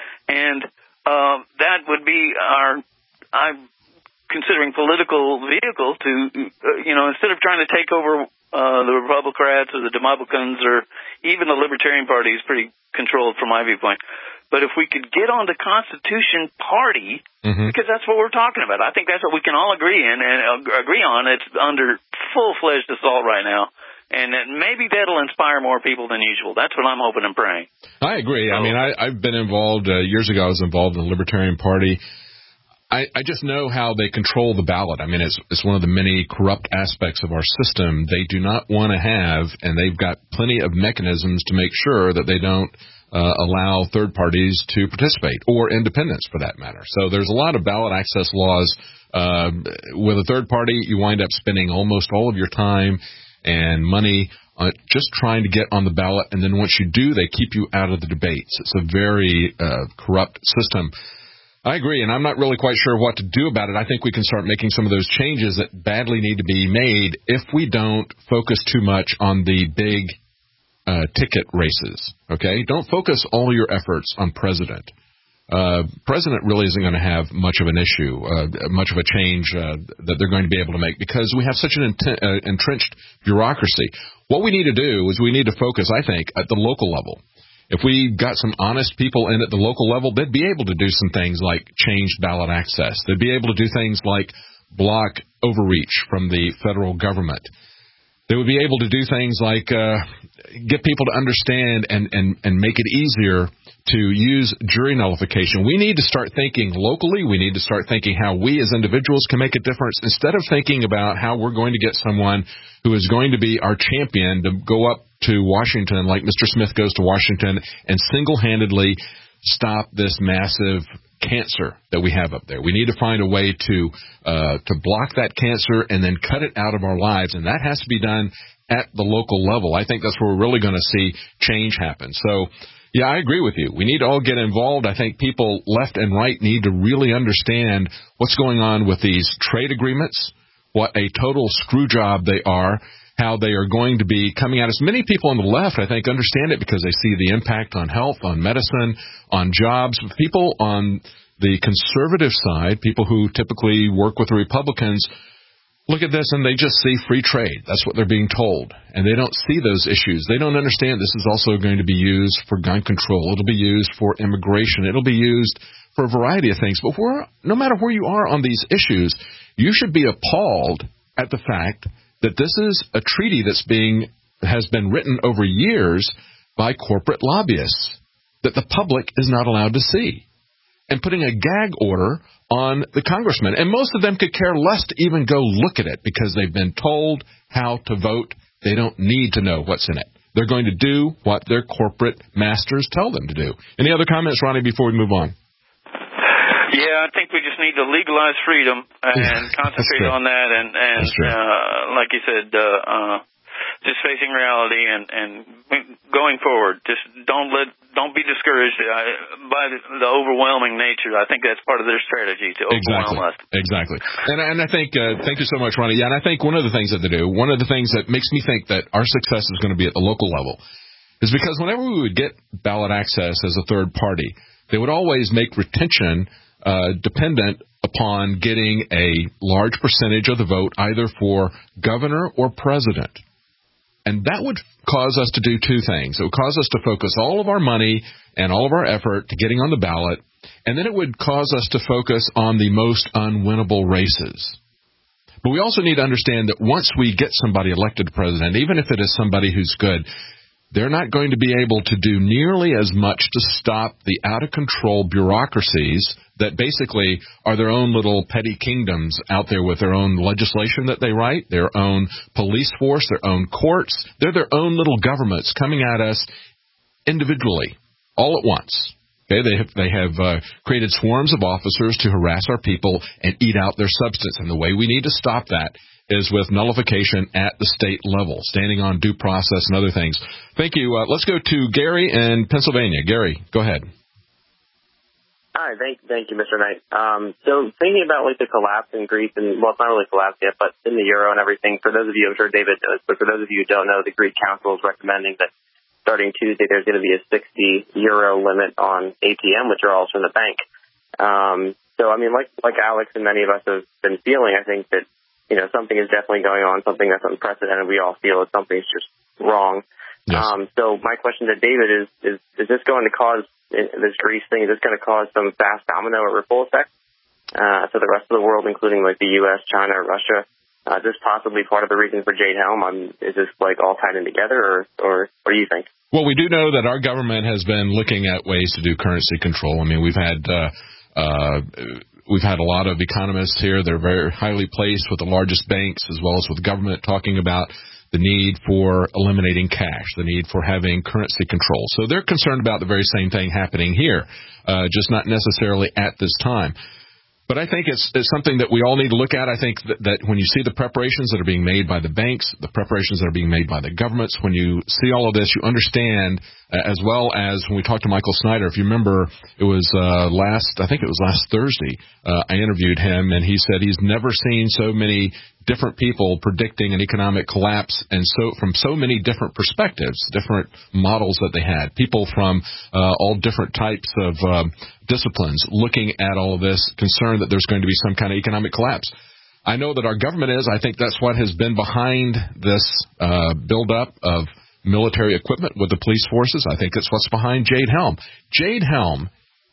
and uh, that would be our, I'm considering, political vehicle to, uh, you know, instead of trying to take over uh, the Republicans or the Democrats or even the Libertarian Party is pretty controlled from my viewpoint. But if we could get on the Constitution Party, mm-hmm. because that's what we're talking about. I think that's what we can all agree in and uh, agree on. It's under full-fledged assault right now. And that maybe that'll inspire more people than usual. That's what I'm hoping and praying. I agree. So, I mean, I, I've been involved, uh, years ago I was involved in the Libertarian Party. I, I just know how they control the ballot. I mean, it's, it's one of the many corrupt aspects of our system. They do not want to have, and they've got plenty of mechanisms to make sure that they don't uh, allow third parties to participate, or independents for that matter. So there's a lot of ballot access laws. Uh, with a third party, you wind up spending almost all of your time and money on just trying to get on the ballot, and then once you do, they keep you out of the debates. It's a very uh, corrupt system. I agree, and I'm not really quite sure what to do about it. I think we can start making some of those changes that badly need to be made if we don't focus too much on the big uh, ticket races, okay? Don't focus all your efforts on president. Uh, president really isn't going to have much of an issue, uh, much of a change uh, that they're going to be able to make, because we have such an ent- uh, entrenched bureaucracy. What we need to do is we need to focus, I think, at the local level. If we got some honest people in at the local level, they'd be able to do some things like change ballot access. They'd be able to do things like block overreach from the federal government. They would be able to do things like uh, get people to understand and, and, and make it easier to use jury nullification. We need to start thinking locally. We need to start thinking how we as individuals can make a difference, instead of thinking about how we're going to get someone who is going to be our champion to go up to Washington, like Mister Smith goes to Washington, and single-handedly stop this massive cancer that we have up there. We need to find a way to uh, to block that cancer and then cut it out of our lives, and that has to be done at the local level. I think that's where we're really going to see change happen. So, yeah, I agree with you. We need to all get involved. I think people left and right need to really understand what's going on with these trade agreements, what a total screw job they are, how they are going to be coming at us. Many people on the left, I think, understand it because they see the impact on health, on medicine, on jobs. People on the conservative side, people who typically work with the Republicans, look at this and they just see free trade. That's what they're being told. And they don't see those issues. They don't understand this is also going to be used for gun control. It'll be used for immigration. It'll be used for a variety of things. But we're, no matter where you are on these issues, you should be appalled at the fact that this is a treaty that's being has been written over years by corporate lobbyists that the public is not allowed to see, and putting a gag order on the congressman. And most of them could care less to even go look at it because they've been told how to vote. They don't need to know what's in it. They're going to do what their corporate masters tell them to do. Any other comments, Ronnie, before we move on? Yeah, I think we just need to legalize freedom and concentrate on that. And, and uh, like you said, uh, uh, just facing reality and, and going forward. Just don't let don't be discouraged by the, the overwhelming nature. I think that's part of their strategy to overwhelm exactly. us. Exactly. And, and I think, uh, thank you so much, Ronnie. Yeah, and I think one of the things that they do, one of the things that makes me think that our success is going to be at the local level is because whenever we would get ballot access as a third party, they would always make retention uh, dependent upon getting a large percentage of the vote either for governor or president. And that would cause us to do two things. It would cause us to focus all of our money and all of our effort to getting on the ballot, and then it would cause us to focus on the most unwinnable races. But we also need to understand that once we get somebody elected president, even if it is somebody who's good, they're not going to be able to do nearly as much to stop the out-of-control bureaucracies that basically are their own little petty kingdoms out there with their own legislation that they write, their own police force, their own courts. They're their own little governments coming at us individually, all at once. Okay, they have, they have uh, created swarms of officers to harass our people and eat out their substance. And the way we need to stop that is with nullification at the state level, standing on due process and other things. Thank you. Uh, let's go to Gary in Pennsylvania. Gary, go ahead. Hi, thank, thank you, Mister Knight. Um, so thinking about like the collapse in Greece, and well, it's not really collapsed yet, but in the euro and everything, for those of you, I'm sure David knows, but for those of you who don't know, the Greek Council is recommending that starting Tuesday there's going to be a sixty euro limit on A T M withdrawals from the bank. Um, so, I mean, like like Alex and many of us have been feeling, I think that, you know, something is definitely going on, something that's unprecedented. We all feel that something's just wrong. Yes. Um, so my question to David is, is, is this going to cause, this Greece thing, is this going to cause some fast domino or ripple effect uh, to the rest of the world, including like the U S, China, Russia? Uh, is this possibly part of the reason for Jade Helm? Um, is this like all tied in together, or, or what do you think? Well, we do know that our government has been looking at ways to do currency control. I mean, we've had uh, uh, we've had a lot of economists here. They're very highly placed with the largest banks as well as with government talking about the need for eliminating cash, the need for having currency control. So they're concerned about the very same thing happening here, uh, just not necessarily at this time. But I think it's, it's something that we all need to look at. I think that, that when you see the preparations that are being made by the banks, the preparations that are being made by the governments, when you see all of this, you understand, uh, as well as when we talked to Michael Snyder, if you remember, it was uh, last, I think it was last Thursday, uh, I interviewed him, and he said he's never seen so many different people predicting an economic collapse, and so from so many different perspectives, different models that they had, people from uh, all different types of um, disciplines looking at all of this, concerned that there's going to be some kind of economic collapse. I know that our government is. I think that's what has been behind this uh, buildup of military equipment with the police forces. I think it's what's behind Jade Helm. Jade Helm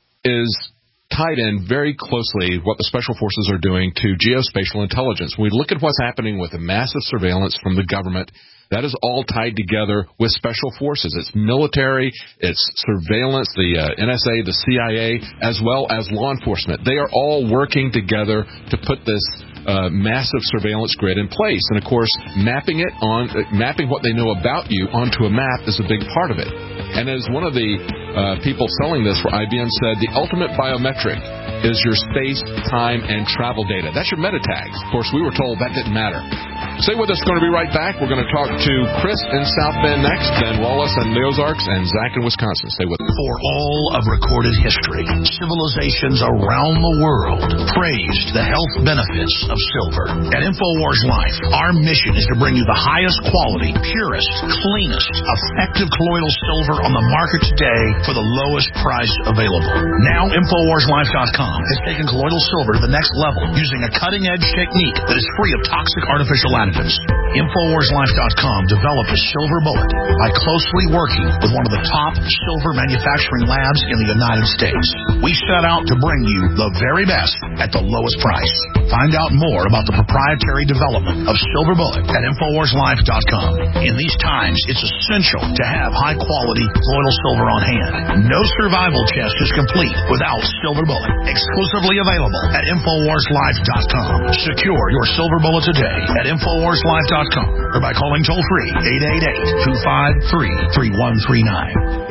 is tied in very closely what the special forces are doing to geospatial intelligence. We look at what's happening with the massive surveillance from the government. That is all tied together with special forces. It's military, it's surveillance, the uh, N S A, the C I A, as well as law enforcement. They are all working together to put this uh, massive surveillance grid in place. And, of course, mapping it on, uh, mapping what they know about you onto a map is a big part of it. And as one of the uh, people selling this for I B M said, the ultimate biometric is your space, time, and travel data. That's your meta tags. Of course, we were told that didn't matter. Stay with us. Going to be right back. We're going to talk to Chris in South Bend next, then Wallace and the Ozarks, and Zach in Wisconsin. Stay with us. For all of recorded history, civilizations around the world praised the health benefits of silver. At InfoWars Life, our mission is to bring you the highest quality, purest, cleanest, effective colloidal silver on the market today for the lowest price available. Now, InfoWars Life dot com has taken colloidal silver to the next level using a cutting-edge technique that is free of toxic artificial additives. InfoWars Life dot com developed a silver bullet by closely working with one of the top silver manufacturing labs in the United States. We set out to bring you the very best at the lowest price. Find out more about the proprietary development of Silver Bullet at InfoWars Life dot com. In these times, it's essential to have high-quality colloidal silver on hand. No survival chest is complete without Silver Bullet. Exclusively available at InfoWars Life dot com. Secure your Silver Bullet today at InfoWars Life dot com or by calling toll-free eight eight eight, two five three, three one three nine.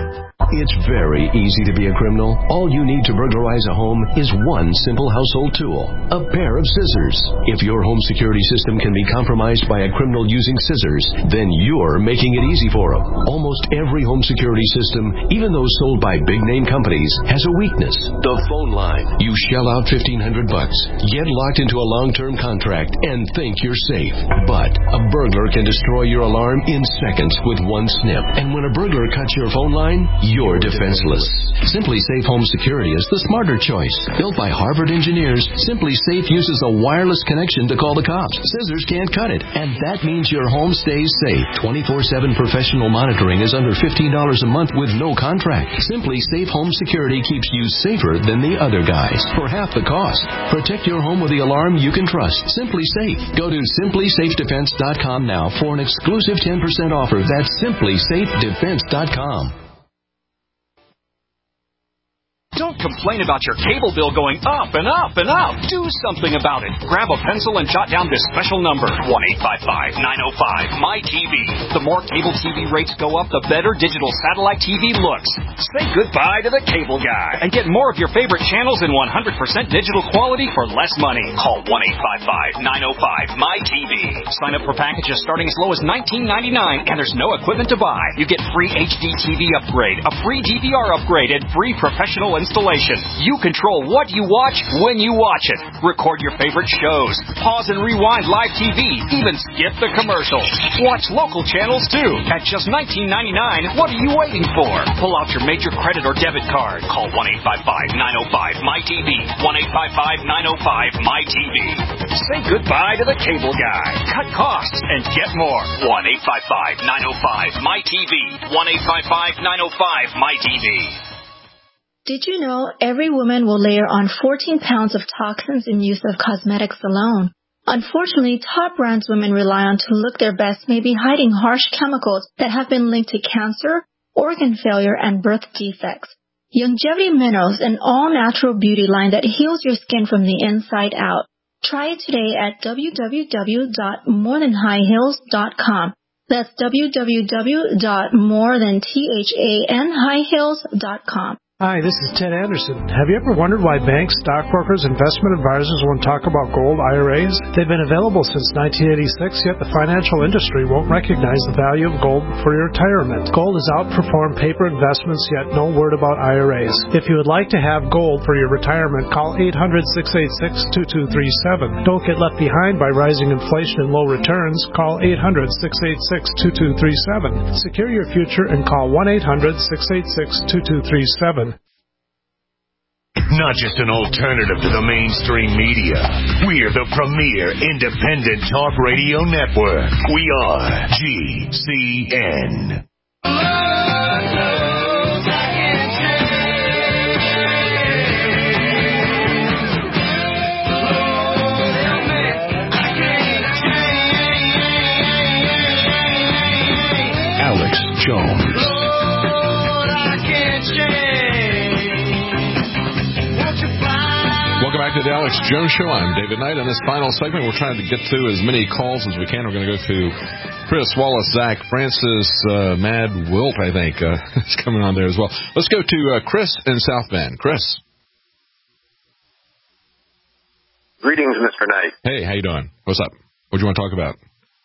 It's very easy to be a criminal. All you need to burglarize a home is one simple household tool, a pair of scissors. If your home security system can be compromised by a criminal using scissors, then you're making it easy for them. Almost every home security system, even those sold by big-name companies, has a weakness: the phone line. You shell out fifteen hundred bucks, get locked into a long-term contract, and think you're safe. But a burglar can destroy your alarm in seconds with one snip. And when a burglar cuts your phone line, you're defenseless. Simply Safe Home Security is the smarter choice. Built by Harvard engineers, Simply Safe uses a wireless connection to call the cops. Scissors can't cut it, and that means your home stays safe. twenty-four seven professional monitoring is under fifteen dollars a month with no contract. Simply Safe Home Security keeps you safer than the other guys for half the cost. Protect your home with the alarm you can trust. Simply Safe. Go to simply safe defense dot com now for an exclusive ten percent offer. That's simply safe defense dot com. Don't complain about your cable bill going up and up and up. Do something about it. Grab a pencil and jot down this special number, one eight five five, nine oh five, M Y T V. The more cable T V rates go up, the better digital satellite T V looks. Say goodbye to the cable guy and get more of your favorite channels in one hundred percent digital quality for less money. Call one eight five five, nine oh five, M Y T V. Sign up for packages starting as low as nineteen ninety-nine, and there's no equipment to buy. You get free H D T V upgrade, a free D V R upgrade, and free professional installation. You control what you watch when you watch it. Record your favorite shows. Pause and rewind live T V. Even skip the commercials. Watch local channels too. At just nineteen ninety-nine, what are you waiting for? Pull out your major credit or debit card. Call one eight five five, nine oh five, M Y T V. one eight five five, nine oh five, M Y T V. Say goodbye to the cable guy. Cut costs and get more. one eight five five, nine oh five, M Y T V. one eight five five, nine oh five, M Y T V. Did you know every woman will layer on fourteen pounds of toxins in use of cosmetics alone? Unfortunately, top brands women rely on to look their best may be hiding harsh chemicals that have been linked to cancer, organ failure, and birth defects. Longevity Minerals, an all-natural beauty line that heals your skin from the inside out. Try it today at w w w dot more than high heels dot com. That's w w w dot more than high heels dot com. Hi, this is Ted Anderson. Have you ever wondered why banks, stockbrokers, investment advisors won't talk about gold I R As? They've been available since nineteen eighty-six, yet the financial industry won't recognize the value of gold for your retirement. Gold has outperformed paper investments, yet no word about I R As. If you would like to have gold for your retirement, call eight hundred, six eight six, two two three seven. Don't get left behind by rising inflation and low returns. Call eight hundred, six eight six, two two three seven. Secure your future and call one eight hundred, six eight six, two two three seven. Not just an alternative to the mainstream media. We're the premier independent talk radio network. We are G C N. Alex Jones. Welcome back to the Alex Jones Show. I'm David Knight. In this final segment, we're trying to get to as many calls as we can. We're going to go to Chris, Wallace, Zach, Francis, uh, Mad Wilt, I think, uh, is coming on there as well. Let's go to uh, Chris in South Bend. Chris. Greetings, Mister Knight. Hey, how you doing? What's up? What do you want to talk about?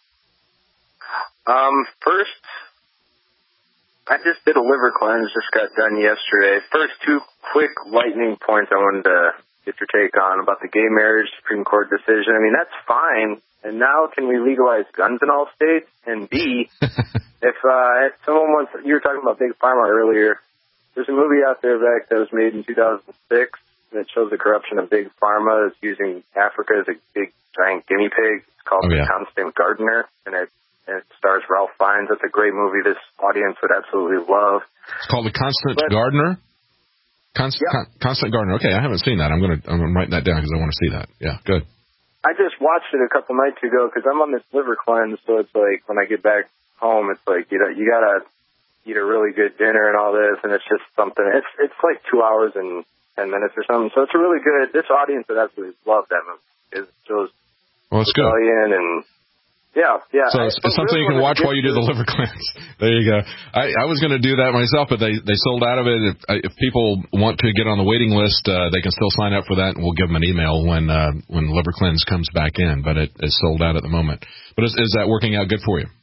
Um, first, I just did a liver cleanse, just got done yesterday. First, two quick lightning points I wanted to get your take on about the gay marriage Supreme Court decision. I mean, that's fine. And now can we legalize guns in all states? And B, if, uh, if someone wants, you were talking about Big Pharma earlier, there's a movie out there back that was made in two thousand six that shows the corruption of Big Pharma. It's using Africa as a big giant guinea pig. It's called oh, yeah. The Constant Gardener, and it, and it stars Ralph Fiennes. It's a great movie this audience would absolutely love. It's called The Constant but, Gardener? Constant, yeah. Con- Constant Gardener. Okay, I haven't seen that. I'm gonna I'm writing that down because I want to see that. Yeah, good. I just watched it a couple nights ago because I'm on this liver cleanse, so it's like when I get back home, it's like you know you gotta eat a really good dinner and all this, and it's just something. It's it's like two hours and ten minutes or something. So it's a really good. This audience would absolutely love that movie. It shows well, it's good. And Yeah, yeah. So it's, it's something you can watch while you do the liver cleanse. There you go. I, I was going to do that myself, but they, they sold out of it. If, if people want to get on the waiting list, uh, they can still sign up for that, and we'll give them an email when uh, when liver cleanse comes back in. But it is sold out at the moment. But is, is that working out good for you?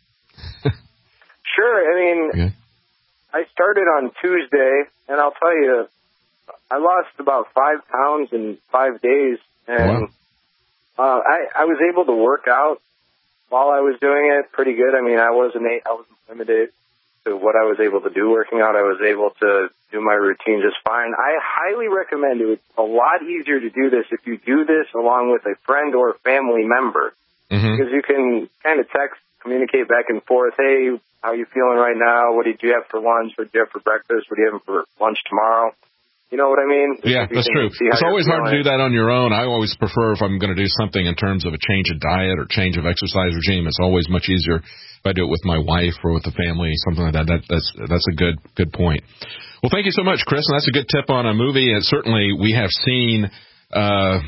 Sure. I mean, okay. I started on Tuesday, and I'll tell you, I lost about five pounds in five days, and wow. uh, I, I was able to work out while I was doing it pretty good. I mean, I wasn't I wasn't limited to what I was able to do working out. I was able to do my routine just fine. I highly recommend it. It's a lot easier to do this if you do this along with a friend or a family member, mm-hmm. because you can kind of text, communicate back and forth. Hey, how are you feeling right now? What did you have for lunch? What did you have for breakfast? What do you have for lunch tomorrow? You know what I mean? Yeah, that's true. It's always hard to do that on your own. I always prefer, if I'm going to do something in terms of a change of diet or change of exercise regime, it's always much easier if I do it with my wife or with the family, something like that. that that's that's a good good point. Well, thank you so much, Chris. And that's a good tip on a movie. And certainly we have seen uh,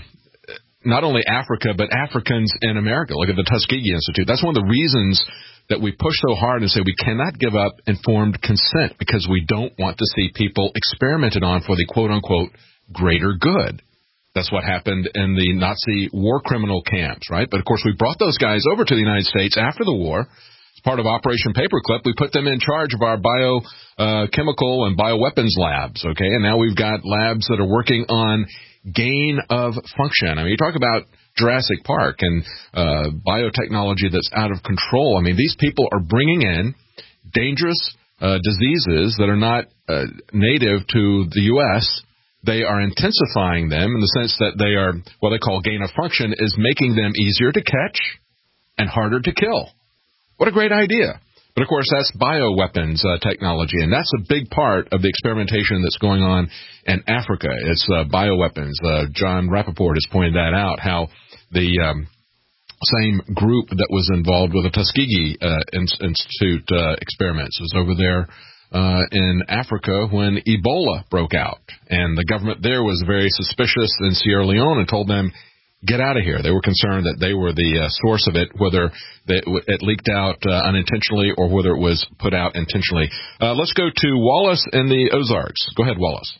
not only Africa, but Africans in America. Look at the Tuskegee Institute. That's one of the reasons that we push so hard and say we cannot give up informed consent, because we don't want to see people experimented on for the quote-unquote greater good. That's what happened in the Nazi war criminal camps, right? But, of course, we brought those guys over to the United States after the war. As part of Operation Paperclip, we put them in charge of our biochemical uh, and bioweapons labs, okay? And now we've got labs that are working on gain of function. I mean, you talk about Jurassic Park and uh, biotechnology that's out of control. I mean, these people are bringing in dangerous uh, diseases that are not uh, native to the U S. They are intensifying them in the sense that they are, what they call gain of function, is making them easier to catch and harder to kill. What a great idea. But, of course, that's bioweapons uh, technology, and that's a big part of the experimentation that's going on in Africa. It's uh, bioweapons. Uh, John Rappaport has pointed that out, how the um, same group that was involved with the Tuskegee uh, Institute uh, experiments was over there uh, in Africa when Ebola broke out. And the government there was very suspicious in Sierra Leone and told them, get out of here. They were concerned that they were the uh, source of it, whether they, it leaked out uh, unintentionally or whether it was put out intentionally. Uh, let's go to Wallace in the Ozarks. Go ahead, Wallace.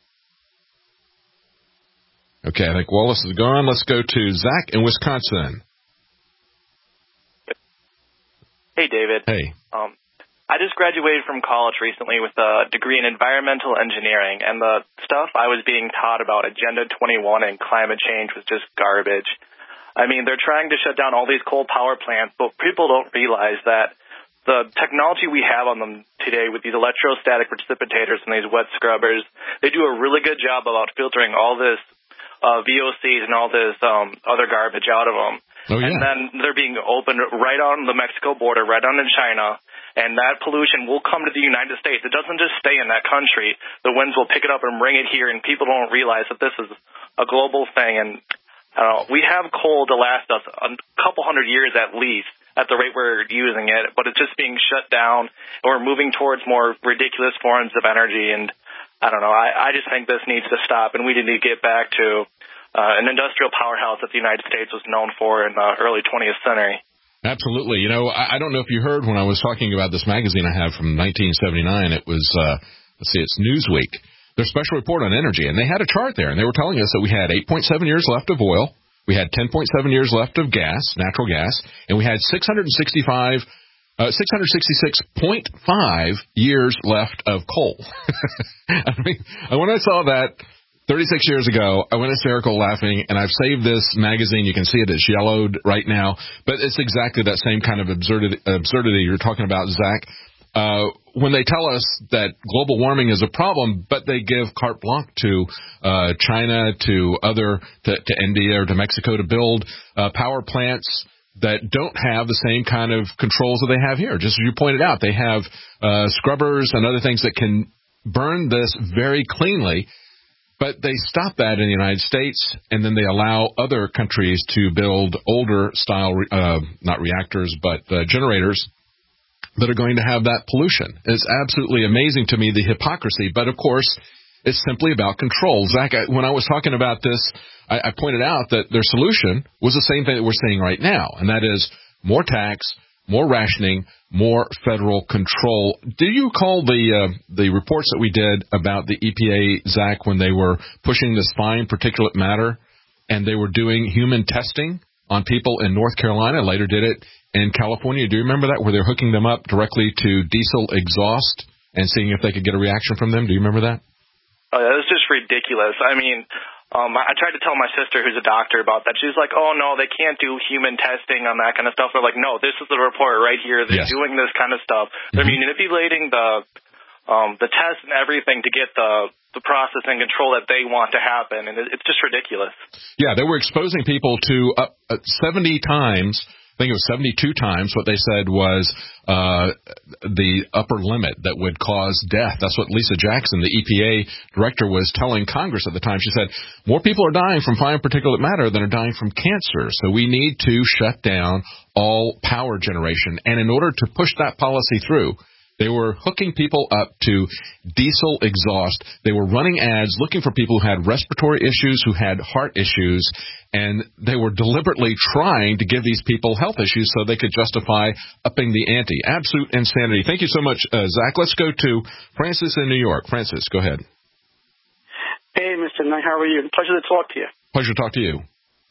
Okay, I think Wallace is gone. Let's go to Zach in Wisconsin. Hey, David. Hey. Um, I just graduated from college recently with a degree in environmental engineering, and the stuff I was being taught about Agenda twenty-one and climate change was just garbage. I mean, they're trying to shut down all these coal power plants, but people don't realize that the technology we have on them today with these electrostatic precipitators and these wet scrubbers, they do a really good job about filtering all this uh, V O Cs and all this um, other garbage out of them. Oh, yeah. And then they're being opened right on the Mexico border, right on in China. And that pollution will come to the United States. It doesn't just stay in that country. The winds will pick it up and bring it here, and people don't realize that this is a global thing. And I don't know, we have coal to last us a couple hundred years at least at the rate we're using it, but it's just being shut down, and we're moving towards more ridiculous forms of energy. And I don't know, I, I just think this needs to stop, and we need to get back to uh, an industrial powerhouse that the United States was known for in the early twentieth century. Absolutely. You know, I, I don't know if you heard when I was talking about this magazine I have from nineteen seventy-nine. It was, uh, let's see, it's Newsweek. Their special report on energy, and they had a chart there, and they were telling us that we had eight point seven years left of oil, we had ten point seven years left of gas, natural gas, and we had six hundred sixty-five, uh, six hundred sixty-six point five years left of coal. I mean, when I saw that thirty-six years ago, I went hysterical laughing, and I've saved this magazine. You can see it. It's yellowed right now, but it's exactly that same kind of absurdity, absurdity you're talking about, Zach. Uh, when they tell us that global warming is a problem, but they give carte blanche to uh, China, to other, to, to India or to Mexico to build uh, power plants that don't have the same kind of controls that they have here. Just as you pointed out, they have uh, scrubbers and other things that can burn this very cleanly. But they stop that in the United States, and then they allow other countries to build older style, uh, not reactors, but uh, generators that are going to have that pollution. It's absolutely amazing to me, the hypocrisy. But, of course, it's simply about control. Zach, I, when I was talking about this, I, I pointed out that their solution was the same thing that we're seeing right now, and that is more tax, more rationing, more federal control. Do you recall the uh, the reports that we did about the E P A, Zach, when they were pushing this fine particulate matter, and they were doing human testing on people in North Carolina, later did it in California? Do you remember that, where they're hooking them up directly to diesel exhaust and seeing if they could get a reaction from them? Do you remember that? Oh, that was just ridiculous. I mean, um, I tried to tell my sister, who's a doctor, about that. She's like, oh, no, they can't do human testing on that kind of stuff. We're like, no, this is the report right here. They're yes. doing this kind of stuff. They're mm-hmm. manipulating the um, the tests and everything to get the, the process and control that they want to happen, and it, it's just ridiculous. Yeah, they were exposing people to up uh, seventy times. I think it was seventy-two times what they said was uh, the upper limit that would cause death. That's what Lisa Jackson, the E P A director, was telling Congress at the time. She said, more people are dying from fine particulate matter than are dying from cancer. So we need to shut down all power generation. And in order to push that policy through, they were hooking people up to diesel exhaust. They were running ads looking for people who had respiratory issues, who had heart issues, and they were deliberately trying to give these people health issues so they could justify upping the ante. Absolute insanity. Thank you so much, uh, Zach. Let's go to Francis in New York. Francis, go ahead. Hey, Mister Knight, how are you? Pleasure to talk to you. Pleasure to talk to you.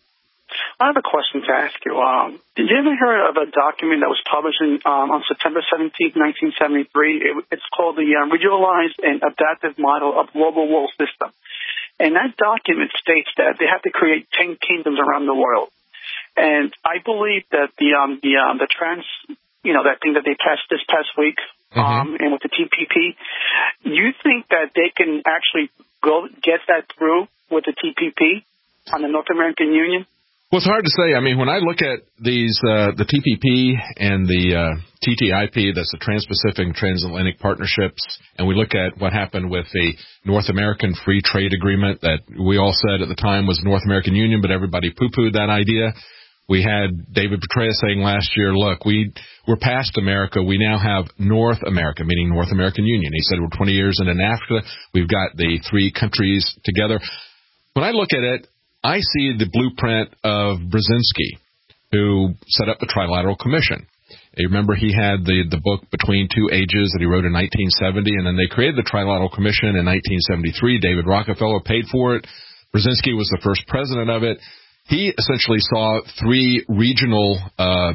I have a question to ask you. Um, did you ever hear of a document that was published in, um, on September seventeenth, nineteen seventy-three? It, it's called the uh, Regionalized and Adaptive Model of Global World System. And that document states that they have to create ten kingdoms around the world. And I believe that the um, the um, the trans, you know, that thing that they passed this past week, mm-hmm. um, and with the T P P, you think that they can actually go get that through with the T P P on the North American Union? Well, it's hard to say. I mean, when I look at these, uh, the T P P and the uh, T T I P, that's the Trans-Pacific and Transatlantic Partnerships, and we look at what happened with the North American Free Trade Agreement that we all said at the time was North American Union, but everybody poo-pooed that idea. We had David Petraeus saying last year, look, we, we're past America. We now have North America, meaning North American Union. He said we're twenty years into NAFTA. We've got the three countries together. When I look at it, I see the blueprint of Brzezinski, who set up the Trilateral Commission. You remember he had the, the book Between Two Ages that he wrote in nineteen seventy, and then they created the Trilateral Commission in nineteen seventy-three. David Rockefeller paid for it. Brzezinski was the first president of it. He essentially saw three regional uh,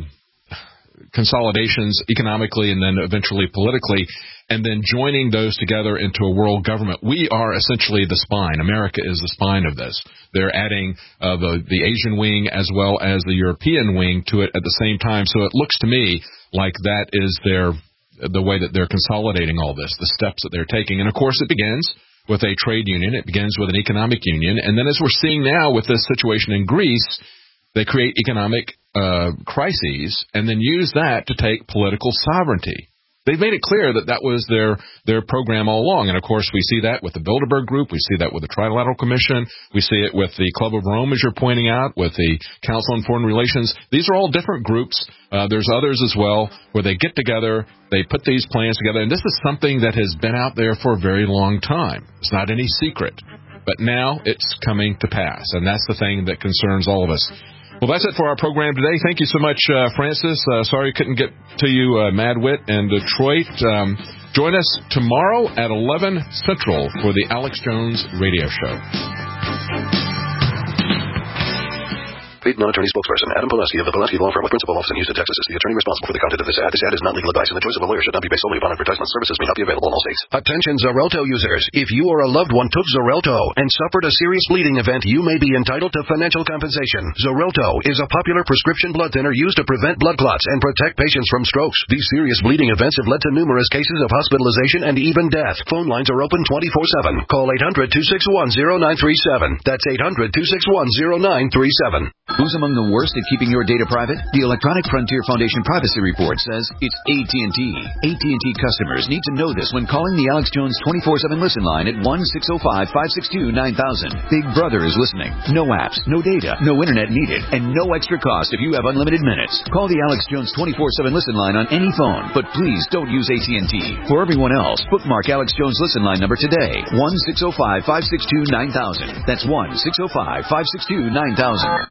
consolidations economically and then eventually politically, and then joining those together into a world government. We are essentially the spine. America is the spine of this. They're adding uh, the, the Asian wing as well as the European wing to it at the same time. So it looks to me like that is their the way that they're consolidating all this, the steps that they're taking. And, of course, it begins with a trade union. It begins with an economic union. And then as we're seeing now with this situation in Greece, they create economic uh, crises and then use that to take political sovereignty. They've made it clear that that was their their program all along. And, of course, we see that with the Bilderberg Group. We see that with the Trilateral Commission. We see it with the Club of Rome, as you're pointing out, with the Council on Foreign Relations. These are all different groups. Uh, there's others as well where they get together, they put these plans together. And this is something that has been out there for a very long time. It's not any secret. But now it's coming to pass. And that's the thing that concerns all of us. Well, that's it for our program today. Thank you so much, uh, Francis. Uh, sorry couldn't get to you, uh, Mad Wit and Detroit. Um, join us tomorrow at eleven Central for the Alex Jones Radio Show. Paid non-attorney spokesperson Adam Pulaski of the Pulaski Law Firm with principal office in Houston, Texas is the attorney responsible for the content of this ad. This ad is not legal advice, and the choice of a lawyer should not be based solely upon advertisement. Services may not be available in all states. Attention Xarelto users. If you or a loved one took Xarelto and suffered a serious bleeding event, you may be entitled to financial compensation. Xarelto is a popular prescription blood thinner used to prevent blood clots and protect patients from strokes. These serious bleeding events have led to numerous cases of hospitalization and even death. Phone lines are open twenty-four seven. Call eight hundred, two six one, zero nine three seven. That's eight hundred, two six one, zero nine three seven. Who's among the worst at keeping your data private? The Electronic Frontier Foundation Privacy Report says it's A T and T. A T and T customers need to know this when calling the Alex Jones twenty-four seven listen line at one six zero five, five six two, nine thousand. Big Brother is listening. No apps, no data, no internet needed, and no extra cost if you have unlimited minutes. Call the Alex Jones twenty-four seven listen line on any phone, but please don't use A T and T. For everyone else, bookmark Alex Jones listen line number today, one six zero five, five six two, nine thousand. That's one six zero five, five six two, nine thousand.